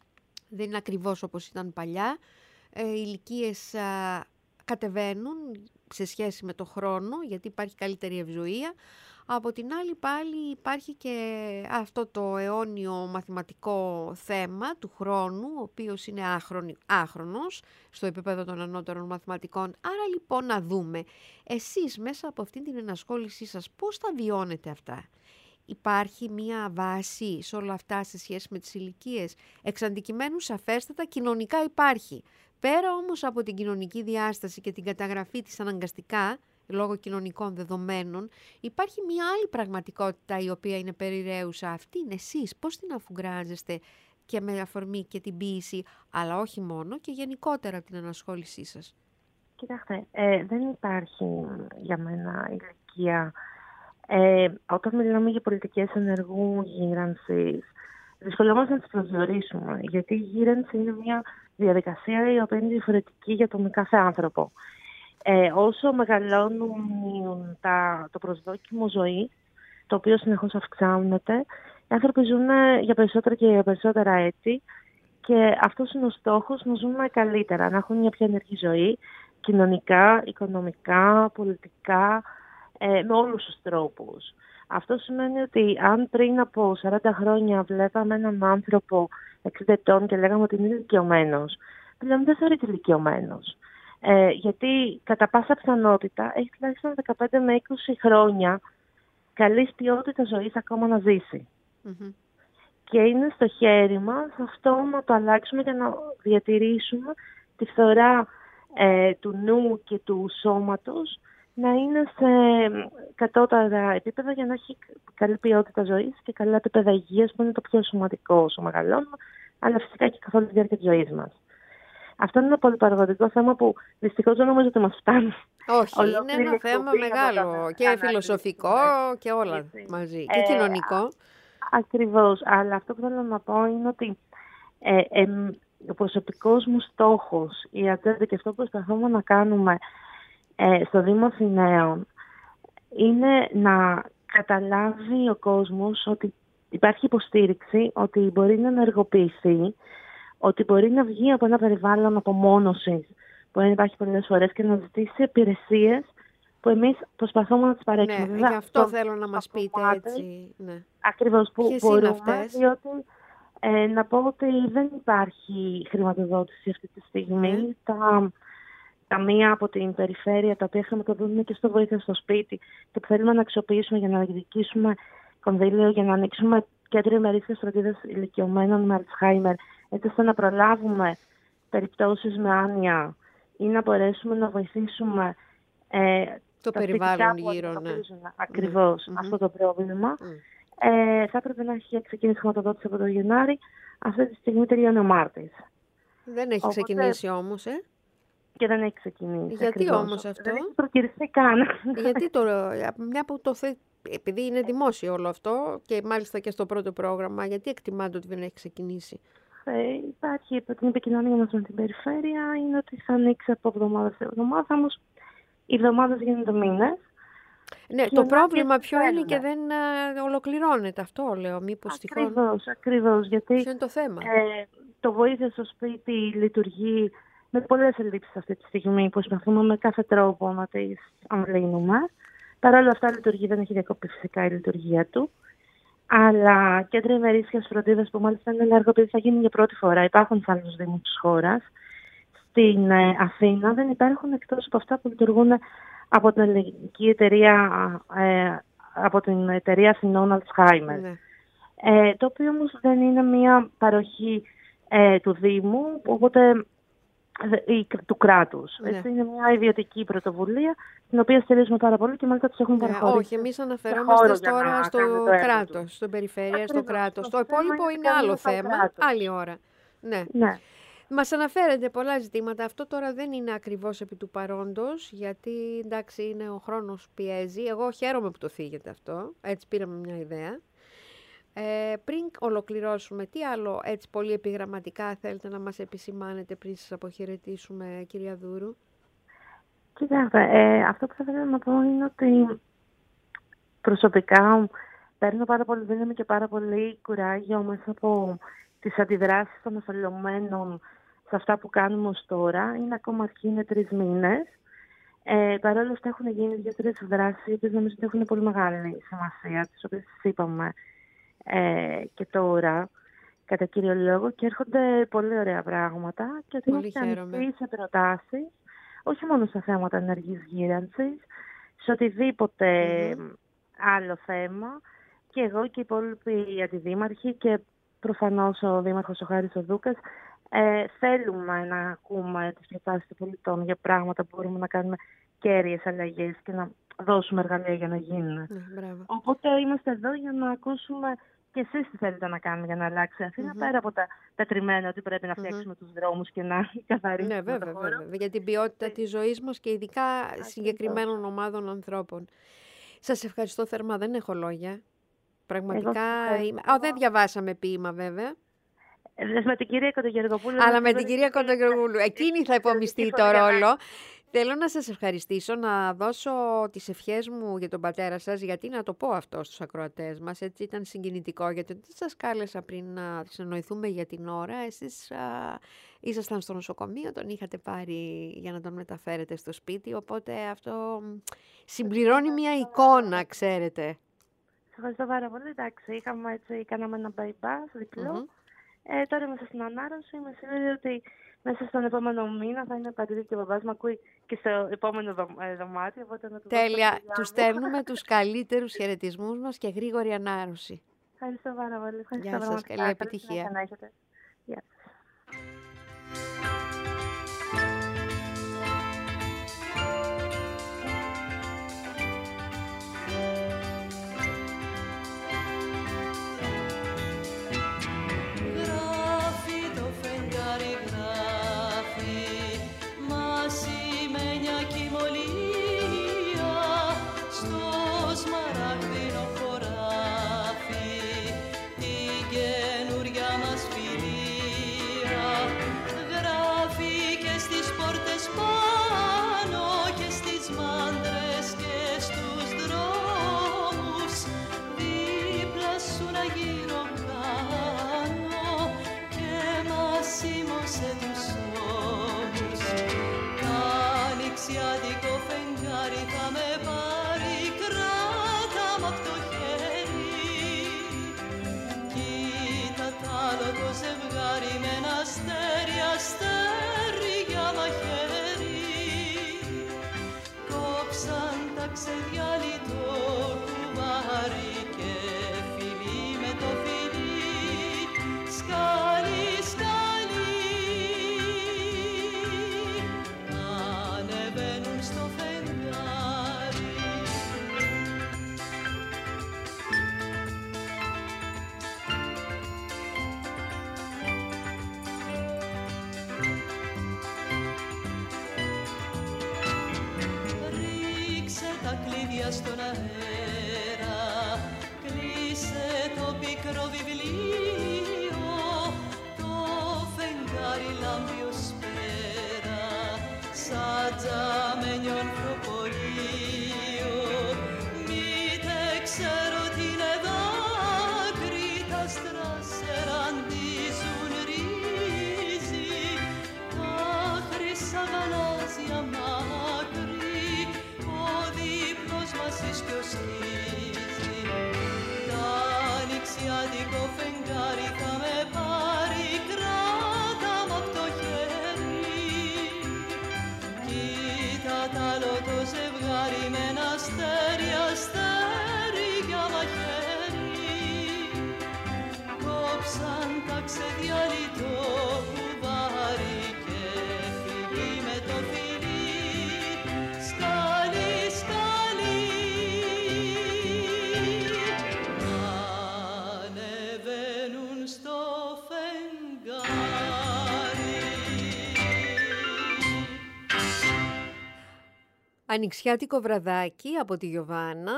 δεν είναι ακριβώς όπως ήταν παλιά, ε, οι ηλικίες α, κατεβαίνουν σε σχέση με το χρόνο, γιατί υπάρχει καλύτερη ευζοία. Από την άλλη πάλι υπάρχει και αυτό το αιώνιο μαθηματικό θέμα του χρόνου, ο οποίος είναι άχρονη, άχρονος στο επίπεδο των ανώτερων μαθηματικών. Άρα λοιπόν να δούμε, εσείς μέσα από αυτή την ενασχόλησή σας πώς τα βιώνετε αυτά. Υπάρχει μία βάση σε όλα αυτά σε σχέση με τις ηλικίες. Εξ αντικειμένου σαφέστατα κοινωνικά υπάρχει. Πέρα όμως από την κοινωνική διάσταση και την καταγραφή της αναγκαστικά, λόγω κοινωνικών δεδομένων, υπάρχει μια άλλη πραγματικότητα η οποία είναι περιραίουσα. Αυτή είναι εσείς. Πώς την αφουγκράζεστε και με αφορμή και την ποίηση, αλλά όχι μόνο και γενικότερα την ανασχόλησή σας. Κοιτάξτε, ε, δεν υπάρχει για μένα ηλικία. Ε, όταν μιλάμε για πολιτικές ενεργού γύρανσης, δυσκολευόμαστε να τις προσδιορίσουμε, γιατί η γύρανση είναι μια διαδικασία η οποία είναι διαφορετική για τον κάθε άνθρωπο. Ε, όσο μεγαλώνουν τα, το προσδόκιμο ζωή, το οποίο συνεχώς αυξάνεται, οι άνθρωποι ζουν για περισσότερα και για περισσότερα έτη και αυτός είναι ο στόχος, να ζούμε καλύτερα, να έχουν μια πιο ενεργή ζωή, κοινωνικά, οικονομικά, πολιτικά, ε, με όλους τους τρόπους. Αυτό σημαίνει ότι αν πριν από σαράντα χρόνια βλέπαμε έναν άνθρωπο εξήντα ετών και λέγαμε ότι είναι ηλικιωμένος, πλέον δεν θεωρείται ηλικιωμένος. Ε, γιατί κατά πάσα πιθανότητα έχει τουλάχιστον δεκαπέντε με είκοσι χρόνια καλής ποιότητας ζωής ακόμα να ζήσει. Mm-hmm. Και είναι στο χέρι μας αυτό να το αλλάξουμε και να διατηρήσουμε τη φθορά ε, του νου και του σώματος να είναι σε κατώτερα επίπεδα για να έχει καλή ποιότητα ζωής και καλά επίπεδα υγείας που είναι το πιο σημαντικό όσο μεγαλώνουμε, αλλά φυσικά και καθ' όλη τη διάρκεια της ζωής μας. Αυτό είναι ένα πολυπαραγωγικό θέμα που δυστυχώς δεν νομίζω ότι μας φτάνει. Όχι, είναι ένα θέμα μεγάλο και φιλοσοφικό και όλα έτσι μαζί. Και ε, κοινωνικό. Ακριβώς. Αλλά αυτό που θέλω να πω είναι ότι ε, ε, ο προσωπικός μου στόχος, η ατζέντα και αυτό που προσπαθούμε να κάνουμε ε, στο Δήμο Αθηναίων είναι να καταλάβει ο κόσμος ότι υπάρχει υποστήριξη, ότι μπορεί να ενεργοποιηθεί, ότι μπορεί να βγει από ένα περιβάλλον απομόνωσης που δεν υπάρχει πολλές φορές και να ζητήσει υπηρεσίες που εμείς προσπαθούμε να τις παρέχουμε. Ναι, γι' αυτό θέλω να μας πείτε έτσι. Ναι. Ακριβώς που ποιες μπορούμε, διότι ε, να πω ότι δεν υπάρχει χρηματοδότηση αυτή τη στιγμή. Ναι. Τα, τα μία από την περιφέρεια, τα οποία χρηματοδοτούν και στο Βοήθεια στο Σπίτι και που θέλουμε να αξιοποιήσουμε για να διεκδικήσουμε κονδύλιο, για να ανοίξουμε κέντρο ημερήσιας φροντίδας ηλικιωμένων με Αλτσχάιμερ, έτσι ώστε να προλάβουμε περιπτώσεις με άνοια ή να μπορέσουμε να βοηθήσουμε ε, το περιβάλλον γύρω, ναι. Ακριβώς mm-hmm. αυτό το πρόβλημα. Mm. Ε, θα έπρεπε να έχει ξεκινήσει χρηματοδότηση από το Γενάρη. Αυτή τη στιγμή τελειώνει ο Μάρτης. Δεν έχει Οπότε... ξεκινήσει όμως, ε? Και δεν έχει ξεκινήσει. Γιατί ακριβώς. Όμως αυτό? Δεν έχει προκυριστεί καν. Γιατί το, μια που το θε... επειδή είναι δημόσιο όλο αυτό και μάλιστα και στο πρώτο πρόγραμμα, γιατί εκτιμάτε ότι δεν έχει ξεκινήσει? Ε, υπάρχει από την επικοινωνία μας με την περιφέρεια, είναι ότι θα ανοίξει από εβδομάδα σε εβδομάδα, όμως οι εβδομάδες γίνονται μήνες. Ναι, το πρόβλημα ποιο είναι και δεν uh, ολοκληρώνεται αυτό, λέω, μήπως τυχόν. Ακριβώς, ακριβώς, γιατί ποιο είναι το θέμα? Ε, το Βοήθεια στο Σπίτι λειτουργεί με πολλές ελλείψεις αυτή τη στιγμή, που προσπαθούμε με κάθε τρόπο να τις αμβλύνουμε. Παρ' όλα αυτά λειτουργεί, δεν έχει διακοπεί φυσικά η λειτουργία του. Αλλά κέντρα ημερήσιας φροντίδας που μάλιστα είναι έργο που θα γίνει για πρώτη φορά. Υπάρχουν σε άλλους δήμους της χώρας. Στην ε, Αθήνα δεν υπάρχουν εκτός από αυτά που λειτουργούν από την ελληνική εταιρεία, ε, από την εταιρεία Αθηνών Αλτσχάιμερ. Ναι. Ε, το οποίο όμως δεν είναι μια παροχή ε, του Δήμου, οπότε ή, του κράτους. Ναι. Έτσι, είναι μια ιδιωτική πρωτοβουλία, την οποία στηρίζουμε πάρα πολύ και μάλιστα τους έχουμε ναι, παραχωρήσει. Όχι, εμείς αναφερόμαστε τώρα στο κράτος, στην περιφέρεια, στο κράτος. Το υπόλοιπο είναι άλλο θέμα, κράτος. Άλλη ώρα. Ναι. ναι. Μας αναφέρετε πολλά ζητήματα. Αυτό τώρα δεν είναι ακριβώς επί του παρόντος, γιατί εντάξει είναι ο χρόνος πιέζει. Εγώ χαίρομαι που το θίγετε αυτό, έτσι πήραμε μια ιδέα. Ε, πριν ολοκληρώσουμε, τι άλλο έτσι πολύ επιγραμματικά θέλετε να μας επισημάνετε πριν σας αποχαιρετήσουμε, κυρία Δούρου? Κοιτάξτε, ε, αυτό που θα ήθελα να πω είναι ότι προσωπικά παίρνω πάρα πολύ δύναμη και πάρα πολύ κουράγιο μέσα από τις αντιδράσεις των αφαλωμένων σε αυτά που κάνουμε ως τώρα. Είναι ακόμα αρχή, είναι τρεις μήνες. Ε, Παρ' όλα αυτά έχουν γίνει δύο-τρεις δράσεις, οι οποίες νομίζω ότι έχουν πολύ μεγάλη σημασία, τις οποίες σας είπαμε ε, και τώρα, κατά κύριο λόγο, και έρχονται πολύ ωραία πράγματα και ότι είμαστε ανοιχτοί σε προτάσεις, όχι μόνο σε θέματα ενεργής γύρανσης, σε οτιδήποτε mm-hmm. άλλο θέμα. Και εγώ και οι υπόλοιποι αντιδήμαρχοι και προφανώς ο Δήμαρχος ο Χάρης ο Δούκας ε, θέλουμε να ακούμε τις προτάσεις των πολιτών για πράγματα που μπορούμε να κάνουμε κέρυες αλλαγές και να δώσουμε εργαλεία για να γίνουν. Mm, Οπότε είμαστε εδώ για να ακούσουμε και εσείς τι θέλετε να κάνουμε για να αλλάξει η Αθήνα, mm-hmm. πέρα από τα πετριμένα ότι πρέπει να φτιάξουμε mm-hmm. τους δρόμους και να καθαρίσουμε ναι, βέβαια, το χώρο. Βέβαια, για την ποιότητα ε, της ζωής μας και ειδικά α, συγκεκριμένων ομάδων ανθρώπων. Σας ευχαριστώ θερμά, δεν έχω λόγια. Πραγματικά είμαι... Α, δεν διαβάσαμε ποίημα βέβαια. Ε, με την κυρία Κοντογεωργοπούλου. Αλλά με την κυρία Κοντογεωργοπούλου. Εκείνη θα υπομειστεί το ρόλο. Θέλω να σας ευχαριστήσω, να δώσω τις ευχές μου για τον πατέρα σας, γιατί να το πω αυτό στους ακροατές μας, έτσι ήταν συγκινητικό, γιατί δεν σας κάλεσα πριν να συνεννοηθούμε για την ώρα, εσείς α, ήσασταν στο νοσοκομείο, τον είχατε πάρει για να τον μεταφέρετε στο σπίτι, οπότε αυτό συμπληρώνει μια εικόνα, ξέρετε. Σας ευχαριστώ πάρα πολύ, εντάξει, είχαμε έτσι, κάναμε ένα bypass διπλό. Mm-hmm. Ε, τώρα είμαστε στην ανάρρωση, είμαι σίγουρη ότι μέσα στον επόμενο μήνα θα είναι παντού και ο μπαμπάς μου ακούει και στο επόμενο δωμάτιο. Τέλεια. Τους στέλνουμε τους καλύτερους χαιρετισμούς μας και γρήγορη ανάρρωση. Ευχαριστώ πάρα πολύ. Ευχαριστώ. Γεια σας. Καλή επιτυχία. Γεια σας. Στον αέρα, κλείσε το πικρό βιβλίο, το φεγγάρι λάμπει ως πέρα, σαν τζαμενιόν προπολείο. Μήτε ξέρω τι είναι δάκρυ, τα άστρα σε ραντίζουν ρύζι, τα χρυσά γαλάζια μάκρυ, μαζί κι οσχίζει. Τα ανοιξιάτικο φεγγάρι θα με πάρει, κράτα μ' απ' το χέρι. Κοίτα τ' άλλο το ζευγάρι με ένα αστέρι, αστέρι για μαχαίρι. Κόψαν τα ξεδιαλυτό κουβάρι και φιλί με το φιλί. Σκάλι, σκάλι, Ανοιξιάτικο βραδάκι από τη Γιωβάνα,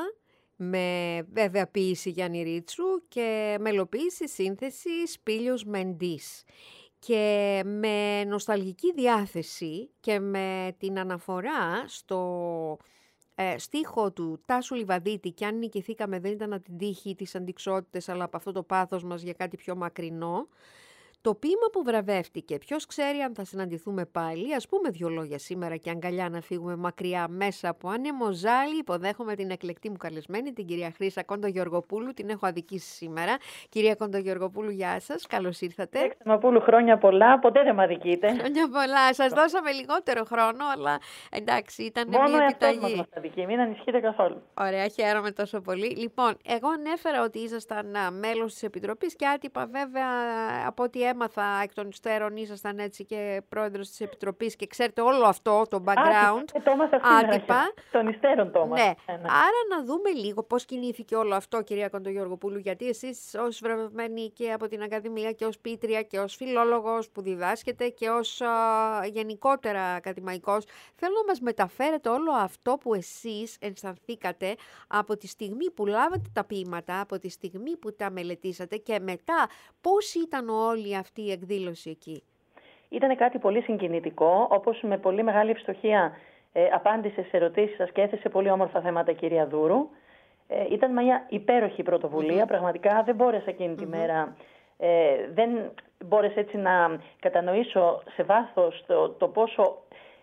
με βέβαια ποίηση Γιάννη Ρίτσου και μελοποίηση σύνθεση Σπήλιος Μεντής. Και με νοσταλγική διάθεση και με την αναφορά στο ε, στίχο του Τάσου Λιβαδίτη «Κι αν νικηθήκαμε δεν ήταν από την τύχη της αντιξότητες, αλλά από αυτό το πάθος μας για κάτι πιο μακρινό», το ποίημα που βραβεύτηκε, ποιος ξέρει αν θα συναντηθούμε πάλι, ας πούμε δυο λόγια σήμερα και αγκαλιά να φύγουμε μακριά μέσα από άνεμο ζάλι. Υποδέχομαι την εκλεκτή μου καλεσμένη, την κυρία Χρύσα Κοντογεωργοπούλου, την έχω αδικήσει σήμερα. Κυρία Κοντογεωργοπούλου, γεια σας, καλώς ήρθατε. Κυρία Κοντογεωργοπούλου, χρόνια πολλά, ποτέ δεν με αδικείτε. Χρόνια πολλά, σας δώσαμε λιγότερο χρόνο, αλλά εντάξει, ήταν μόνο μια επιταγή. Μόνο μας αδικεί, μην ανησυχείτε καθόλου. Ωραία, χαίρομαι τόσο πολύ. Λοιπόν, εγώ ανέφερα ότι ήσασταν μέλος της Επιτροπής και άτυπα βέβαια από ό,τι έμαθα εκ των υστέρων ήσασταν έτσι και πρόεδρος της Επιτροπής και ξέρετε όλο αυτό, το background. Άτυπα. Των υστέρων το έμαθα. Ναι. ναι. Άρα να δούμε λίγο πώς κινήθηκε όλο αυτό, κυρία Κοντογεωργοπούλου, γιατί εσείς ως βραβευμένη και από την Ακαδημία και ως ποιήτρια και ως φιλόλογος που διδάσκεται και ως α, γενικότερα ακαδημαϊκός, θέλω να μας μεταφέρετε όλο αυτό που εσείς αισθανθήκατε από τη στιγμή που λάβατε τα ποίηματα, από τη στιγμή που τα μελετήσατε και μετά πώς ήταν όλη αυτή η εκδήλωση εκεί. Ήταν κάτι πολύ συγκινητικό, όπως με πολύ μεγάλη ευστοχία ε, απάντησε σε ερωτήσεις σας και έθεσε πολύ όμορφα θέματα κυρία Δούρου. Ε, ήταν μια υπέροχη πρωτοβουλία, mm-hmm. πραγματικά δεν μπόρεσα εκείνη τη mm-hmm. μέρα, ε, δεν μπόρεσα έτσι να κατανοήσω σε βάθος το, το πόσο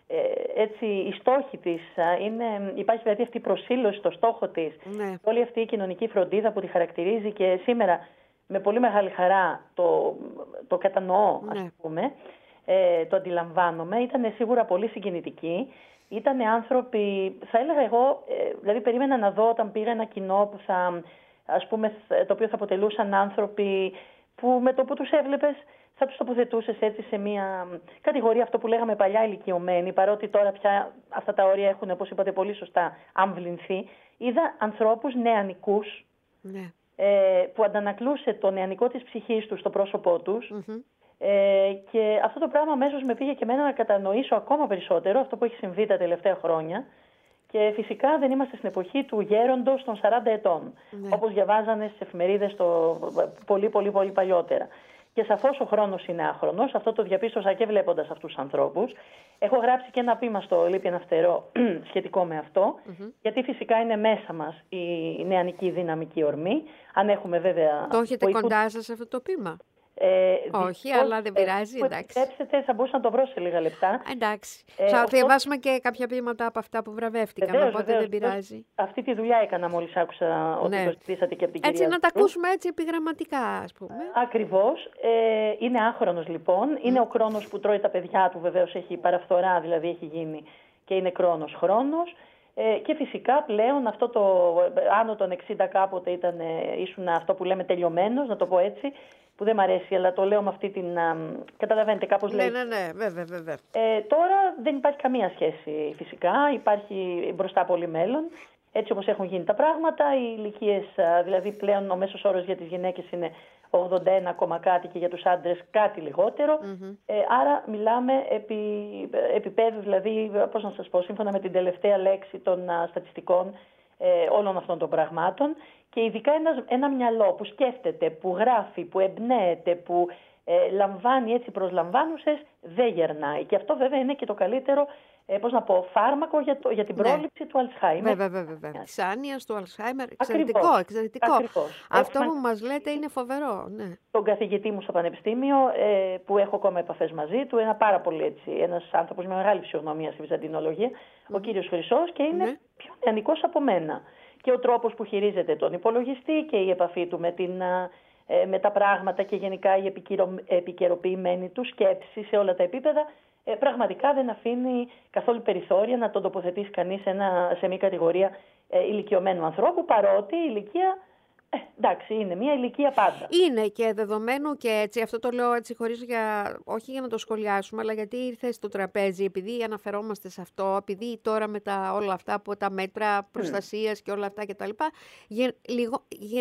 ε, έτσι η στόχη της είναι, υπάρχει δηλαδή αυτή η προσήλωση στο στόχο της, mm-hmm. όλη αυτή η κοινωνική φροντίδα που τη χαρακτηρίζει και σήμερα με πολύ μεγάλη χαρά το, το κατανοώ, ας ναι. πούμε, ε, το αντιλαμβάνομαι. Ήταν σίγουρα πολύ συγκινητική. Ήταν άνθρωποι, θα έλεγα εγώ, ε, δηλαδή περίμενα να δω όταν πήγα ένα κοινό που θα, ας πούμε, το οποίο θα αποτελούσαν άνθρωποι που με το που τους έβλεπες θα τους τοποθετούσες έτσι σε μια κατηγορία, αυτό που λέγαμε παλιά, ηλικιωμένοι, παρότι τώρα πια αυτά τα όρια έχουν, όπως είπατε πολύ σωστά, αμβληνθεί. Είδα ανθρώπους νεανικούς, ναι. που αντανακλούσε το νεανικό της ψυχής τους στο πρόσωπό τους mm-hmm. ε, και αυτό το πράγμα αμέσως με πήγε και εμένα να κατανοήσω ακόμα περισσότερο αυτό που έχει συμβεί τα τελευταία χρόνια και φυσικά δεν είμαστε στην εποχή του γέροντος των σαράντα ετών mm-hmm. όπως διαβάζανε στις εφημερίδες το πολύ πολύ πολύ παλιότερα. Και σαφώς ο χρόνος είναι άχρονος, αυτό το διαπίστωσα και βλέποντας αυτούς τους ανθρώπους. Έχω γράψει και ένα ποίημα στο Λείπει ένα φτερό σχετικό με αυτό, mm-hmm. γιατί φυσικά είναι μέσα μας η νεανική δυναμική ορμή. Αν έχουμε βέβαια... Το έχετε βοηθού... κοντά σας αυτό το ποίημα? Ε, Όχι, δυστυχώς, αλλά δεν πειράζει, ε, εντάξει. Επιτρέψετε, θα μπορούσα να το βρω σε λίγα λεπτά. Εντάξει. Ε, θα αυτό... διαβάσουμε και κάποια ποίηματα από αυτά που βραβεύτηκαν, βεβαίως, οπότε βεβαίως, δεν πειράζει. Αυτή τη δουλειά έκανα μόλις άκουσα ότι ναι. το ζητήσατε και από την έτσι, κυρία. Έτσι να τα ακούσουμε έτσι επιγραμματικά, ας πούμε. Ακριβώς. Ε, είναι άχρονος λοιπόν. Mm. Είναι ο χρόνος που τρώει τα παιδιά του, βεβαίως έχει παραφθορά, δηλαδή έχει γίνει και είναι κρόνος χρόνος. Ε, και φυσικά πλέον αυτό το άνω των εξήντα κάποτε ήταν, ήσουν αυτό που λέμε τελειωμένος, να το πω έτσι, που δεν μ' αρέσει, αλλά το λέω με αυτή την... Α, καταλαβαίνετε, κάπως λέει. Ναι, ναι, ναι, βέβαια, βέβαια. Ε, τώρα δεν υπάρχει καμία σχέση φυσικά, υπάρχει μπροστά πολύ μέλλον. Έτσι όπως έχουν γίνει τα πράγματα, οι ηλικίες, δηλαδή πλέον ο μέσος όρος για τις γυναίκες είναι ογδόντα ένα ακόμα κάτι και για τους άντρες κάτι λιγότερο. Mm-hmm. Ε, άρα μιλάμε επί επίπεδου, δηλαδή, πώς να σας πω, σύμφωνα με την τελευταία λέξη των α, στατιστικών ε, όλων αυτών των πραγμάτων. Και ειδικά ένα, ένα μυαλό που σκέφτεται, που γράφει, που εμπνέεται, που ε, λαμβάνει έτσι προσλαμβάνουσες, δεν γερνάει. Και αυτό βέβαια είναι και το καλύτερο, ε, πώς να πω, φάρμακο για, το, για την πρόληψη ναι. του Αλτσχάιμερ. Βέβαια, βέβαια, βέβαια. Της άνοιας του Αλτσχάιμερ. Εξαιρετικό, ακριβώς, εξαιρετικό. Ακριβώς. Αυτό Έχουμε... που μας λέτε είναι φοβερό. Ναι. Τον καθηγητή μου στο Πανεπιστήμιο, ε, που έχω ακόμα επαφές μαζί του, ένα πάρα πολύ έτσι, ένας άνθρωπος με μεγάλη φυσιογνωμία στη βυζαντινολογία, mm. ο κύριος Χρυσός, και είναι mm. πιο νεανικός από μένα. Και ο τρόπος που χειρίζεται τον υπολογιστή και η επαφή του με, την, ε, με τα πράγματα και γενικά η επικαιροποιημένη του σκέψη σε όλα τα επίπεδα, ε, πραγματικά δεν αφήνει καθόλου περιθώρια να τον τοποθετήσει κανείς ένα, σε μια κατηγορία ε, ηλικιωμένου ανθρώπου, παρότι η ηλικία, ε, εντάξει, είναι μια ηλικία πάντα. Είναι και δεδομένου και έτσι, αυτό το λέω έτσι χωρίς για, όχι για να το σχολιάσουμε, αλλά γιατί ήρθε στο τραπέζι, επειδή αναφερόμαστε σε αυτό, επειδή τώρα με τα, όλα αυτά από τα μέτρα προστασίας mm. και όλα αυτά κτλ. Λίγο...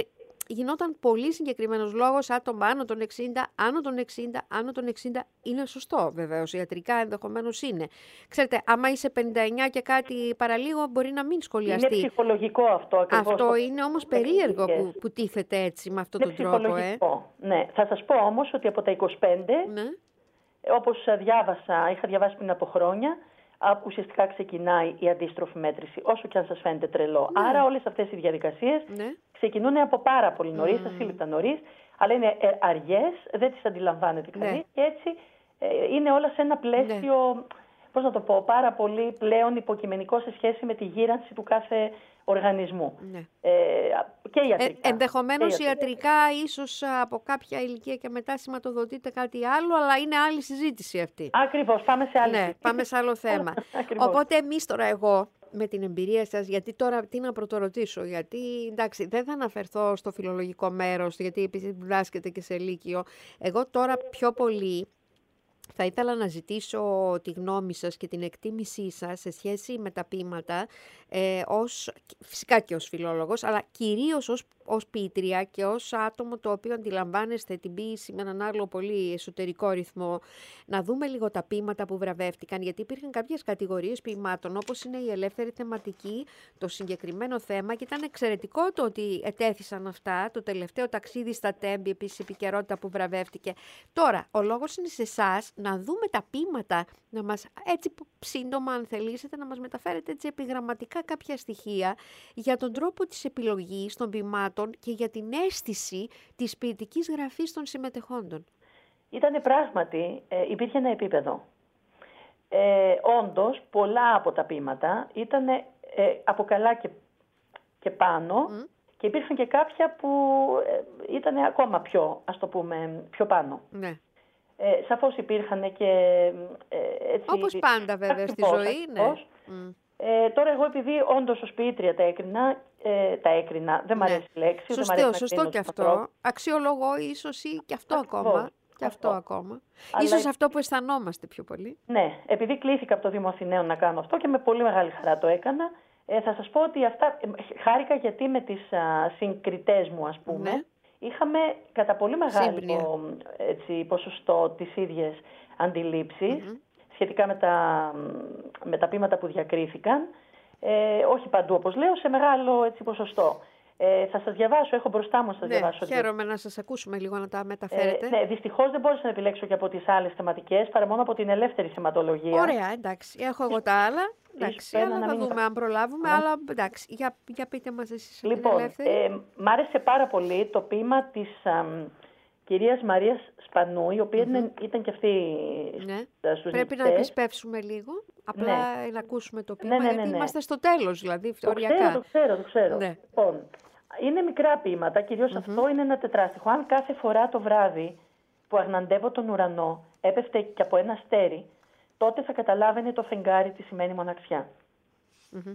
γινόταν πολύ συγκεκριμένος λόγος, άτομα άνω των εξήντα, άνω των εξήντα, άνω των εξήντα. Είναι σωστό βεβαίως, ιατρικά ενδεχομένως είναι. Ξέρετε, άμα είσαι πενήντα εννιά και κάτι παραλίγο, μπορεί να μην σχολιαστεί. Είναι ψυχολογικό αυτό ακριβώς. Αυτό είναι όμως περίεργο που, που τίθεται έτσι, με αυτόν τον τρόπο. Ε. Ναι. Θα σας πω όμως ότι από τα είκοσι πέντε, ναι. όπως διάβασα, είχα διαβάσει πριν από χρόνια, ουσιαστικά ξεκινάει η αντίστροφη μέτρηση, όσο και αν σας φαίνεται τρελό. Ναι. Άρα όλες αυτές οι διαδικασίες ναι. ξεκινούν από πάρα πολύ νωρίς, mm. ασύλληπτα νωρίς, αλλά είναι αργές, δεν τις αντιλαμβάνεται κανείς ναι. και έτσι ε, είναι όλα σε ένα πλαίσιο, ναι. πώς να το πω, πάρα πολύ πλέον υποκειμενικό σε σχέση με τη γύρανση του κάθε οργανισμού. Ναι. Ε, και ιατρικά. Ε, ενδεχομένως και ιατρικά, ίσως από κάποια ηλικία και μετά σηματοδοτείται κάτι άλλο, αλλά είναι άλλη συζήτηση αυτή. Ακριβώς, πάμε σε άλλη ναι, πάμε σε άλλο θέμα. Οπότε εμείς τώρα εγώ, με την εμπειρία σας, γιατί τώρα τι να πρωτορωτήσω, γιατί εντάξει δεν θα αναφερθώ στο φιλολογικό μέρος, γιατί επίσης διδάσκεται και σε λύκειο. Εγώ τώρα πιο πολύ θα ήθελα να ζητήσω τη γνώμη σας και την εκτίμησή σας σε σχέση με τα ποίηματα, ε, ως, φυσικά και ως φιλόλογος, αλλά κυρίως ως, ως ποιήτρια και ως άτομο το οποίο αντιλαμβάνεστε την ποίηση με έναν άλλο πολύ εσωτερικό ρυθμό. Να δούμε λίγο τα ποίηματα που βραβεύτηκαν, γιατί υπήρχαν κάποιες κατηγορίες ποιημάτων, όπως είναι η ελεύθερη θεματική, το συγκεκριμένο θέμα, και ήταν εξαιρετικό το ότι ετέθησαν αυτά, το τελευταίο ταξίδι στα Τέμπη, επίσης επικαιρότητα που βραβεύτηκε. Τώρα, ο λόγος είναι σε εσάς να δούμε τα ποίηματα, να μας, έτσι σύντομα αν θελήσετε, να μας μεταφέρετε έτσι επιγραμματικά κάποια στοιχεία για τον τρόπο της επιλογής των ποιμάτων και για την αίσθηση της ποιητικής γραφής των συμμετεχόντων. Ήτανε πράγματι, ε, υπήρχε ένα επίπεδο. Ε, όντως, πολλά από τα ποίηματα ήταν ε, από καλά και, και πάνω mm. και υπήρχαν και κάποια που ε, ήταν ακόμα πιο, ας το πούμε, πιο πάνω. Ναι. Ε, σαφώς υπήρχαν και ε, έτσι... Όπως πάντα βέβαια ακριβώς, στη ζωή, ναι. Mm. Ε, τώρα εγώ επειδή όντως ως ποιήτρια τα έκρινα, ε, τα έκρινα, δεν μ' αρέσει η λέξη. Σωστό, δεν σωστό και αυτό. Ανθρώπου. Αξιολογώ ίσως ή και αυτό ακριβώς, ακόμα. Και αυτό, αυτό ακόμα. Αλλά... Ίσως αυτό που αισθανόμαστε πιο πολύ. Ναι, επειδή κλήθηκα από το Δήμο Αθηναίων να κάνω αυτό και με πολύ μεγάλη χαρά το έκανα, ε, θα σας πω ότι αυτά χάρηκα γιατί με τις α, συγκριτές μου, ας πούμε, ναι. είχαμε κατά πολύ μεγάλο έτσι, ποσοστό τις ίδιες αντιλήψεις mm-hmm. σχετικά με τα, με τα ποίηματα που διακρίθηκαν. Ε, όχι παντού, όπως λέω, σε μεγάλο έτσι, ποσοστό. Ε, θα σας διαβάσω, έχω μπροστά μου να σας ναι, διαβάσω. Χαίρομαι ότι... να σας ακούσουμε λίγο να τα μεταφέρετε. Ε, ναι, δυστυχώς δεν μπόρεσα να επιλέξω και από τις άλλες θεματικές, παρά μόνο από την ελεύθερη θεματολογία. Ωραία, εντάξει. Έχω εγώ τα άλλα. Εντάξει, αλλά θα δούμε αν προλάβουμε, αλλά εντάξει, για, για πείτε μας εσείς. Λοιπόν, ε, μ' άρεσε πάρα πολύ το ποίημα της α, κυρίας Μαρίας Σπανού, η οποία mm-hmm. ήταν και αυτή ναι. στους Πρέπει νηστές. Να επισπεύσουμε λίγο, απλά ναι. να ακούσουμε το ποίημα, ναι, ναι, ναι, γιατί ναι. είμαστε στο τέλος, δηλαδή, οριακά. Το ξέρω, το ξέρω. Ναι. Λοιπόν, είναι μικρά ποίηματα, κυρίως mm-hmm. αυτό είναι ένα τετράστιχο. Αν κάθε φορά το βράδυ που αγναντεύω τον ουρανό έπεφτε και από ένα αστέρι, τότε θα καταλάβαινε το φεγγάρι τι σημαίνει μοναξιά. Mm-hmm.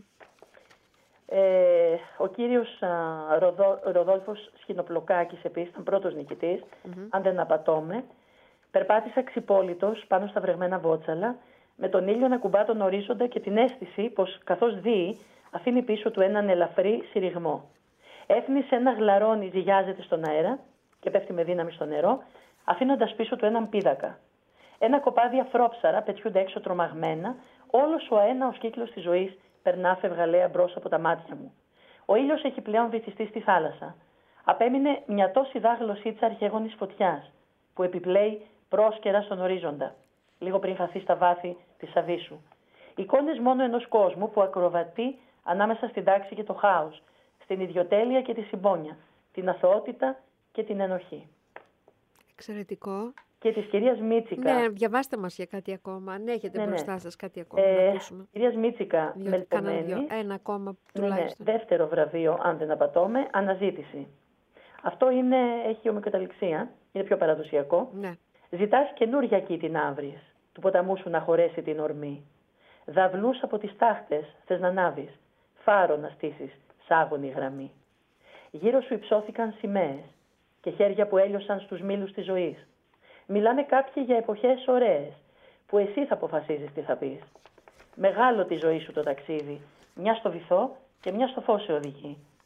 Ε, ο κύριος α, Ροδό, Ροδόλφος Σχοινοπλοκάκης επίσης ήταν πρώτος νικητής, mm-hmm. αν δεν απατώμε. Περπάτησα ξυπόλυτος πάνω στα βρεγμένα βότσαλα, με τον ήλιο να κουμπά τον ορίζοντα και την αίσθηση πως καθώς δει αφήνει πίσω του έναν ελαφρύ συρριγμό. Έφνησε ένα γλαρόνι, ζυγιάζεται στον αέρα και πέφτει με δύναμη στο νερό, αφήνοντας πίσω του έναν πίδακα. Ένα κοπάδι αφρόψαρα πετιούνται έξω τρομαγμένα, όλος ο αέναος κύκλος της ζωής περνά φευγαλέα μπρος από τα μάτια μου. Ο ήλιος έχει πλέον βυθιστεί στη θάλασσα. Απέμεινε μια τόση δάγλωσίτσα αρχαίγονης φωτιάς, που επιπλέει πρόσκαιρα στον ορίζοντα, λίγο πριν χαθεί στα βάθη της αβύσσου. Εικόνες μόνο ενός κόσμου που ακροβατεί ανάμεσα στην τάξη και το χάος, στην ιδιοτέλεια και τη συμπόνια, την αθωότητα και την ενοχή. Εξαιρετικό. Και της κυρίας Μίτσικα. Ναι, διαβάστε μας για κάτι ακόμα. Αν έχετε ναι, μπροστά ναι. σας κάτι ακόμα ε, να ακούσουμε. Κυρίας Μίτσικα, Μελτωμένη. Ένα ακόμα Ναι, τουλάχιστον. ναι, δεύτερο βραβείο, αν δεν απατώμε, Αναζήτηση. Αυτό είναι, έχει ομικοταληξία, είναι πιο παραδοσιακό. Ναι. Ζητάς καινούρια εκεί την άβρεις, του ποταμού σου να χωρέσει την ορμή. Δαυλούς από τις τάχτες θες να ανάβεις, φάρο να στήσεις, σάγωνη γραμμή. Γύρω σου υψώθηκαν σημαίες και χέρια που έλειωσαν στους μήλους της ζωής. Μιλάνε κάποιοι για εποχές ωραίες, που εσύ θα αποφασίζεις τι θα πεις. Μεγάλο τη ζωή σου το ταξίδι, μια στο βυθό και μια στο φως σε οδηγεί.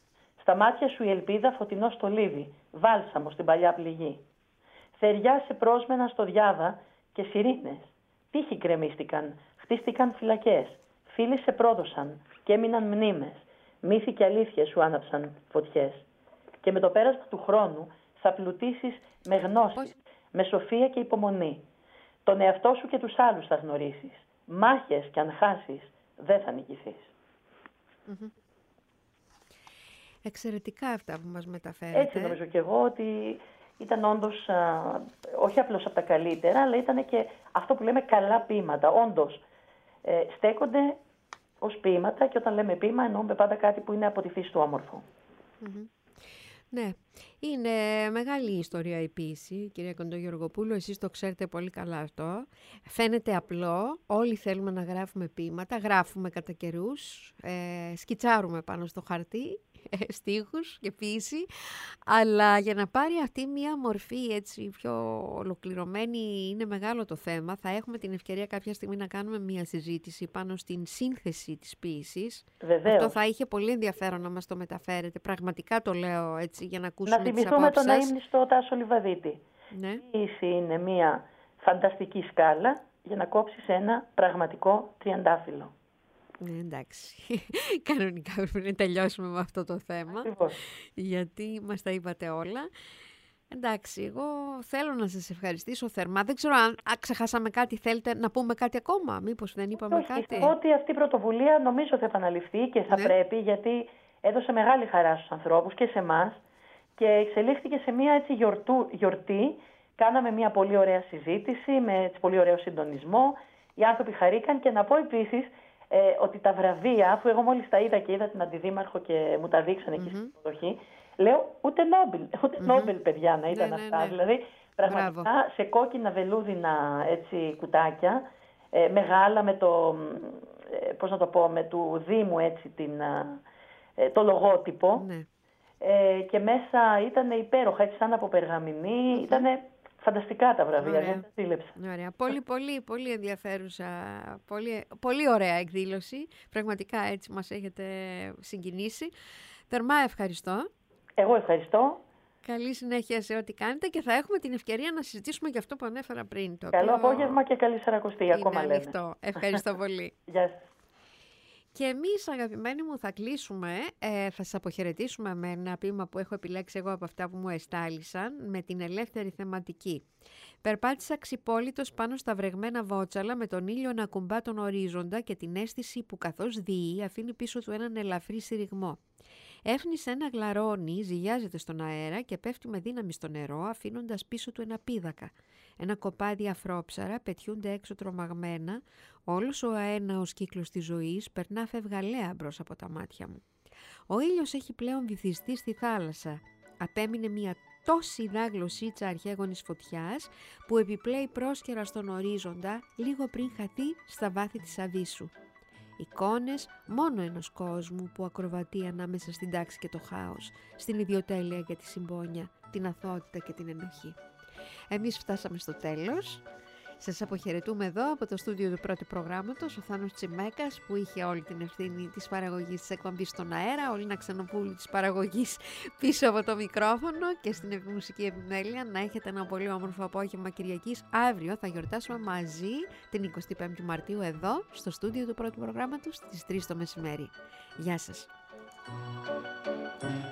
Στα μάτια σου η ελπίδα φωτεινό στολίδι, βάλσαμο στην παλιά πληγή. Θεριά σε πρόσμενα στο διάδα και σιρήνες. Τείχοι κρεμίστηκαν, χτίστηκαν φυλακές. Φίλοι σε πρόδωσαν και έμειναν μνήμες. Μύθοι και αλήθειες σου άναψαν φωτιές. Και με το πέρασμα του χρόνου θα πλουτίσεις με γνώση, με σοφία και υπομονή. Τον εαυτό σου και τους άλλους θα γνωρίσεις. Μάχες κι αν χάσεις, δεν θα νικηθείς. Mm-hmm. Εξαιρετικά αυτά που μας μεταφέρετε. Έτσι νομίζω και εγώ ότι ήταν όντως, α, όχι απλώς από τα καλύτερα, αλλά ήταν και αυτό που λέμε καλά ποίηματα. Όντως, ε, στέκονται ως ποίηματα και όταν λέμε ποίημα εννοούμε πάντα κάτι που είναι από τη φύση του όμορφο. Mm-hmm. Ναι, είναι μεγάλη ιστορία η ποίηση, κυρία Κοντογεωργοπούλου, εσείς το ξέρετε πολύ καλά αυτό. Φαίνεται απλό, όλοι θέλουμε να γράφουμε ποίηματα, γράφουμε κατά καιρούς, ε, σκιτσάρουμε πάνω στο χαρτί, ε, στίχους και ποίηση, αλλά για να πάρει αυτή μία μορφή έτσι πιο ολοκληρωμένη είναι μεγάλο το θέμα. Θα έχουμε την ευκαιρία κάποια στιγμή να κάνουμε μία συζήτηση πάνω στην σύνθεση της ποίησης. Βεβαίως. Αυτό θα είχε πολύ ενδιαφέρον να μας το μεταφέρετε, πραγματικά το λέω έτσι για να ακούσουμε τις απόψεις. Να θυμηθούμε τον αείμνηστο Τάσο Λιβαδίτη. Ναι. Η ποίηση είναι μία φανταστική σκάλα για να κόψεις ένα πραγματικό τριαντάφυλλο. Ναι, εντάξει. Κανονικά πρέπει να τελειώσουμε με αυτό το θέμα. Ακριβώς. Γιατί μας τα είπατε όλα. Εντάξει, εγώ θέλω να σας ευχαριστήσω θερμά. Δεν ξέρω αν ξεχάσαμε κάτι, θέλετε να πούμε κάτι ακόμα, μήπως δεν είπαμε Όχι, κάτι. πιστεύω ότι αυτή η πρωτοβουλία νομίζω θα επαναληφθεί και θα ναι. πρέπει, γιατί έδωσε μεγάλη χαρά στους ανθρώπους και σε εμάς και εξελίχθηκε σε μια έτσι γιορτού, γιορτή. Κάναμε μια πολύ ωραία συζήτηση με έτσι, πολύ ωραίο συντονισμό. Οι άνθρωποι χαρήκαν και να πω επίσης ε, ότι τα βραβεία, αφού εγώ μόλις τα είδα και είδα την αντιδήμαρχο και μου τα δείξανε εκεί mm-hmm. στην υποδοχή, λέω ούτε Νόμπελ, ούτε mm-hmm. Νόμπελ παιδιά να ήταν ναι, αυτά. Ναι, ναι. Δηλαδή πραγματικά Μπράβο. σε κόκκινα βελούδινα έτσι, κουτάκια, ε, μεγάλα με το, ε, πώς να το πω, με του Δήμου έτσι, την, ε, το λογότυπο. Ναι. Ε, και μέσα ήταν υπέροχα, έτσι σαν από περγαμηνή, mm-hmm. ήταν φανταστικά τα βραβεία, δεν τα ζήλεψα. Ωραία. Πολύ, πολύ, πολύ ενδιαφέρουσα, πολύ, πολύ ωραία εκδήλωση. Πραγματικά έτσι μας έχετε συγκινήσει. Θερμά ευχαριστώ. Εγώ ευχαριστώ. Καλή συνέχεια σε ό,τι κάνετε και θα έχουμε την ευκαιρία να συζητήσουμε για αυτό που ανέφερα πριν. Το Καλό οποίο... απόγευμα και καλή Σαρακοστή, ακόμα λέμε. Ανοιχτό. Ευχαριστώ πολύ. Γεια σας. Και εμείς αγαπημένοι μου θα κλείσουμε, ε, θα σας αποχαιρετήσουμε με ένα ποίημα που έχω επιλέξει εγώ από αυτά που μου εστάλησαν, με την ελεύθερη θεματική. Περπάτησα ξυπόλυτος πάνω στα βρεγμένα βότσαλα με τον ήλιο να κουμπά τον ορίζοντα και την αίσθηση που καθώς διεί αφήνει πίσω του έναν ελαφρύ συρριγμό. Έφνησε ένα γλαρόνι, ζυγιάζεται στον αέρα και πέφτει με δύναμη στο νερό αφήνοντας πίσω του ένα πίδακα. Ένα κοπάδι αφρόψαρα πετιούνται έξω τρομαγμένα, όλος ο αέναος κύκλος της ζωής περνά φευγαλέα μπρος από τα μάτια μου. Ο ήλιος έχει πλέον βυθιστεί στη θάλασσα. Απέμεινε μια τόση δάγλωσίτσα αρχαίγονης φωτιάς που επιπλέει πρόσκαιρα στον ορίζοντα λίγο πριν χαθεί στα βάθη της αβύσσου. Εικόνες μόνο ενός κόσμου που ακροβατεί ανάμεσα στην τάξη και το χάος, στην ιδιοτέλεια και τη συμπόνια, την αθωότητα και την ενοχή. Εμείς φτάσαμε στο τέλος. Σας αποχαιρετούμε εδώ από το στούντιο του πρώτου προγράμματος, ο Θάνος Τσιμέκας που είχε όλη την ευθύνη της παραγωγής της εκπομπής στον αέρα, όλη την Ξενοπούλου της παραγωγής πίσω από το μικρόφωνο και στην μουσική επιμέλεια. Να έχετε ένα πολύ όμορφο απόγευμα Κυριακής. Αύριο θα γιορτάσουμε μαζί την εικοστή πέμπτη Μαρτίου εδώ στο στούντιο του πρώτου προγράμματος στις τρεις το μεσημέρι. Γεια σας.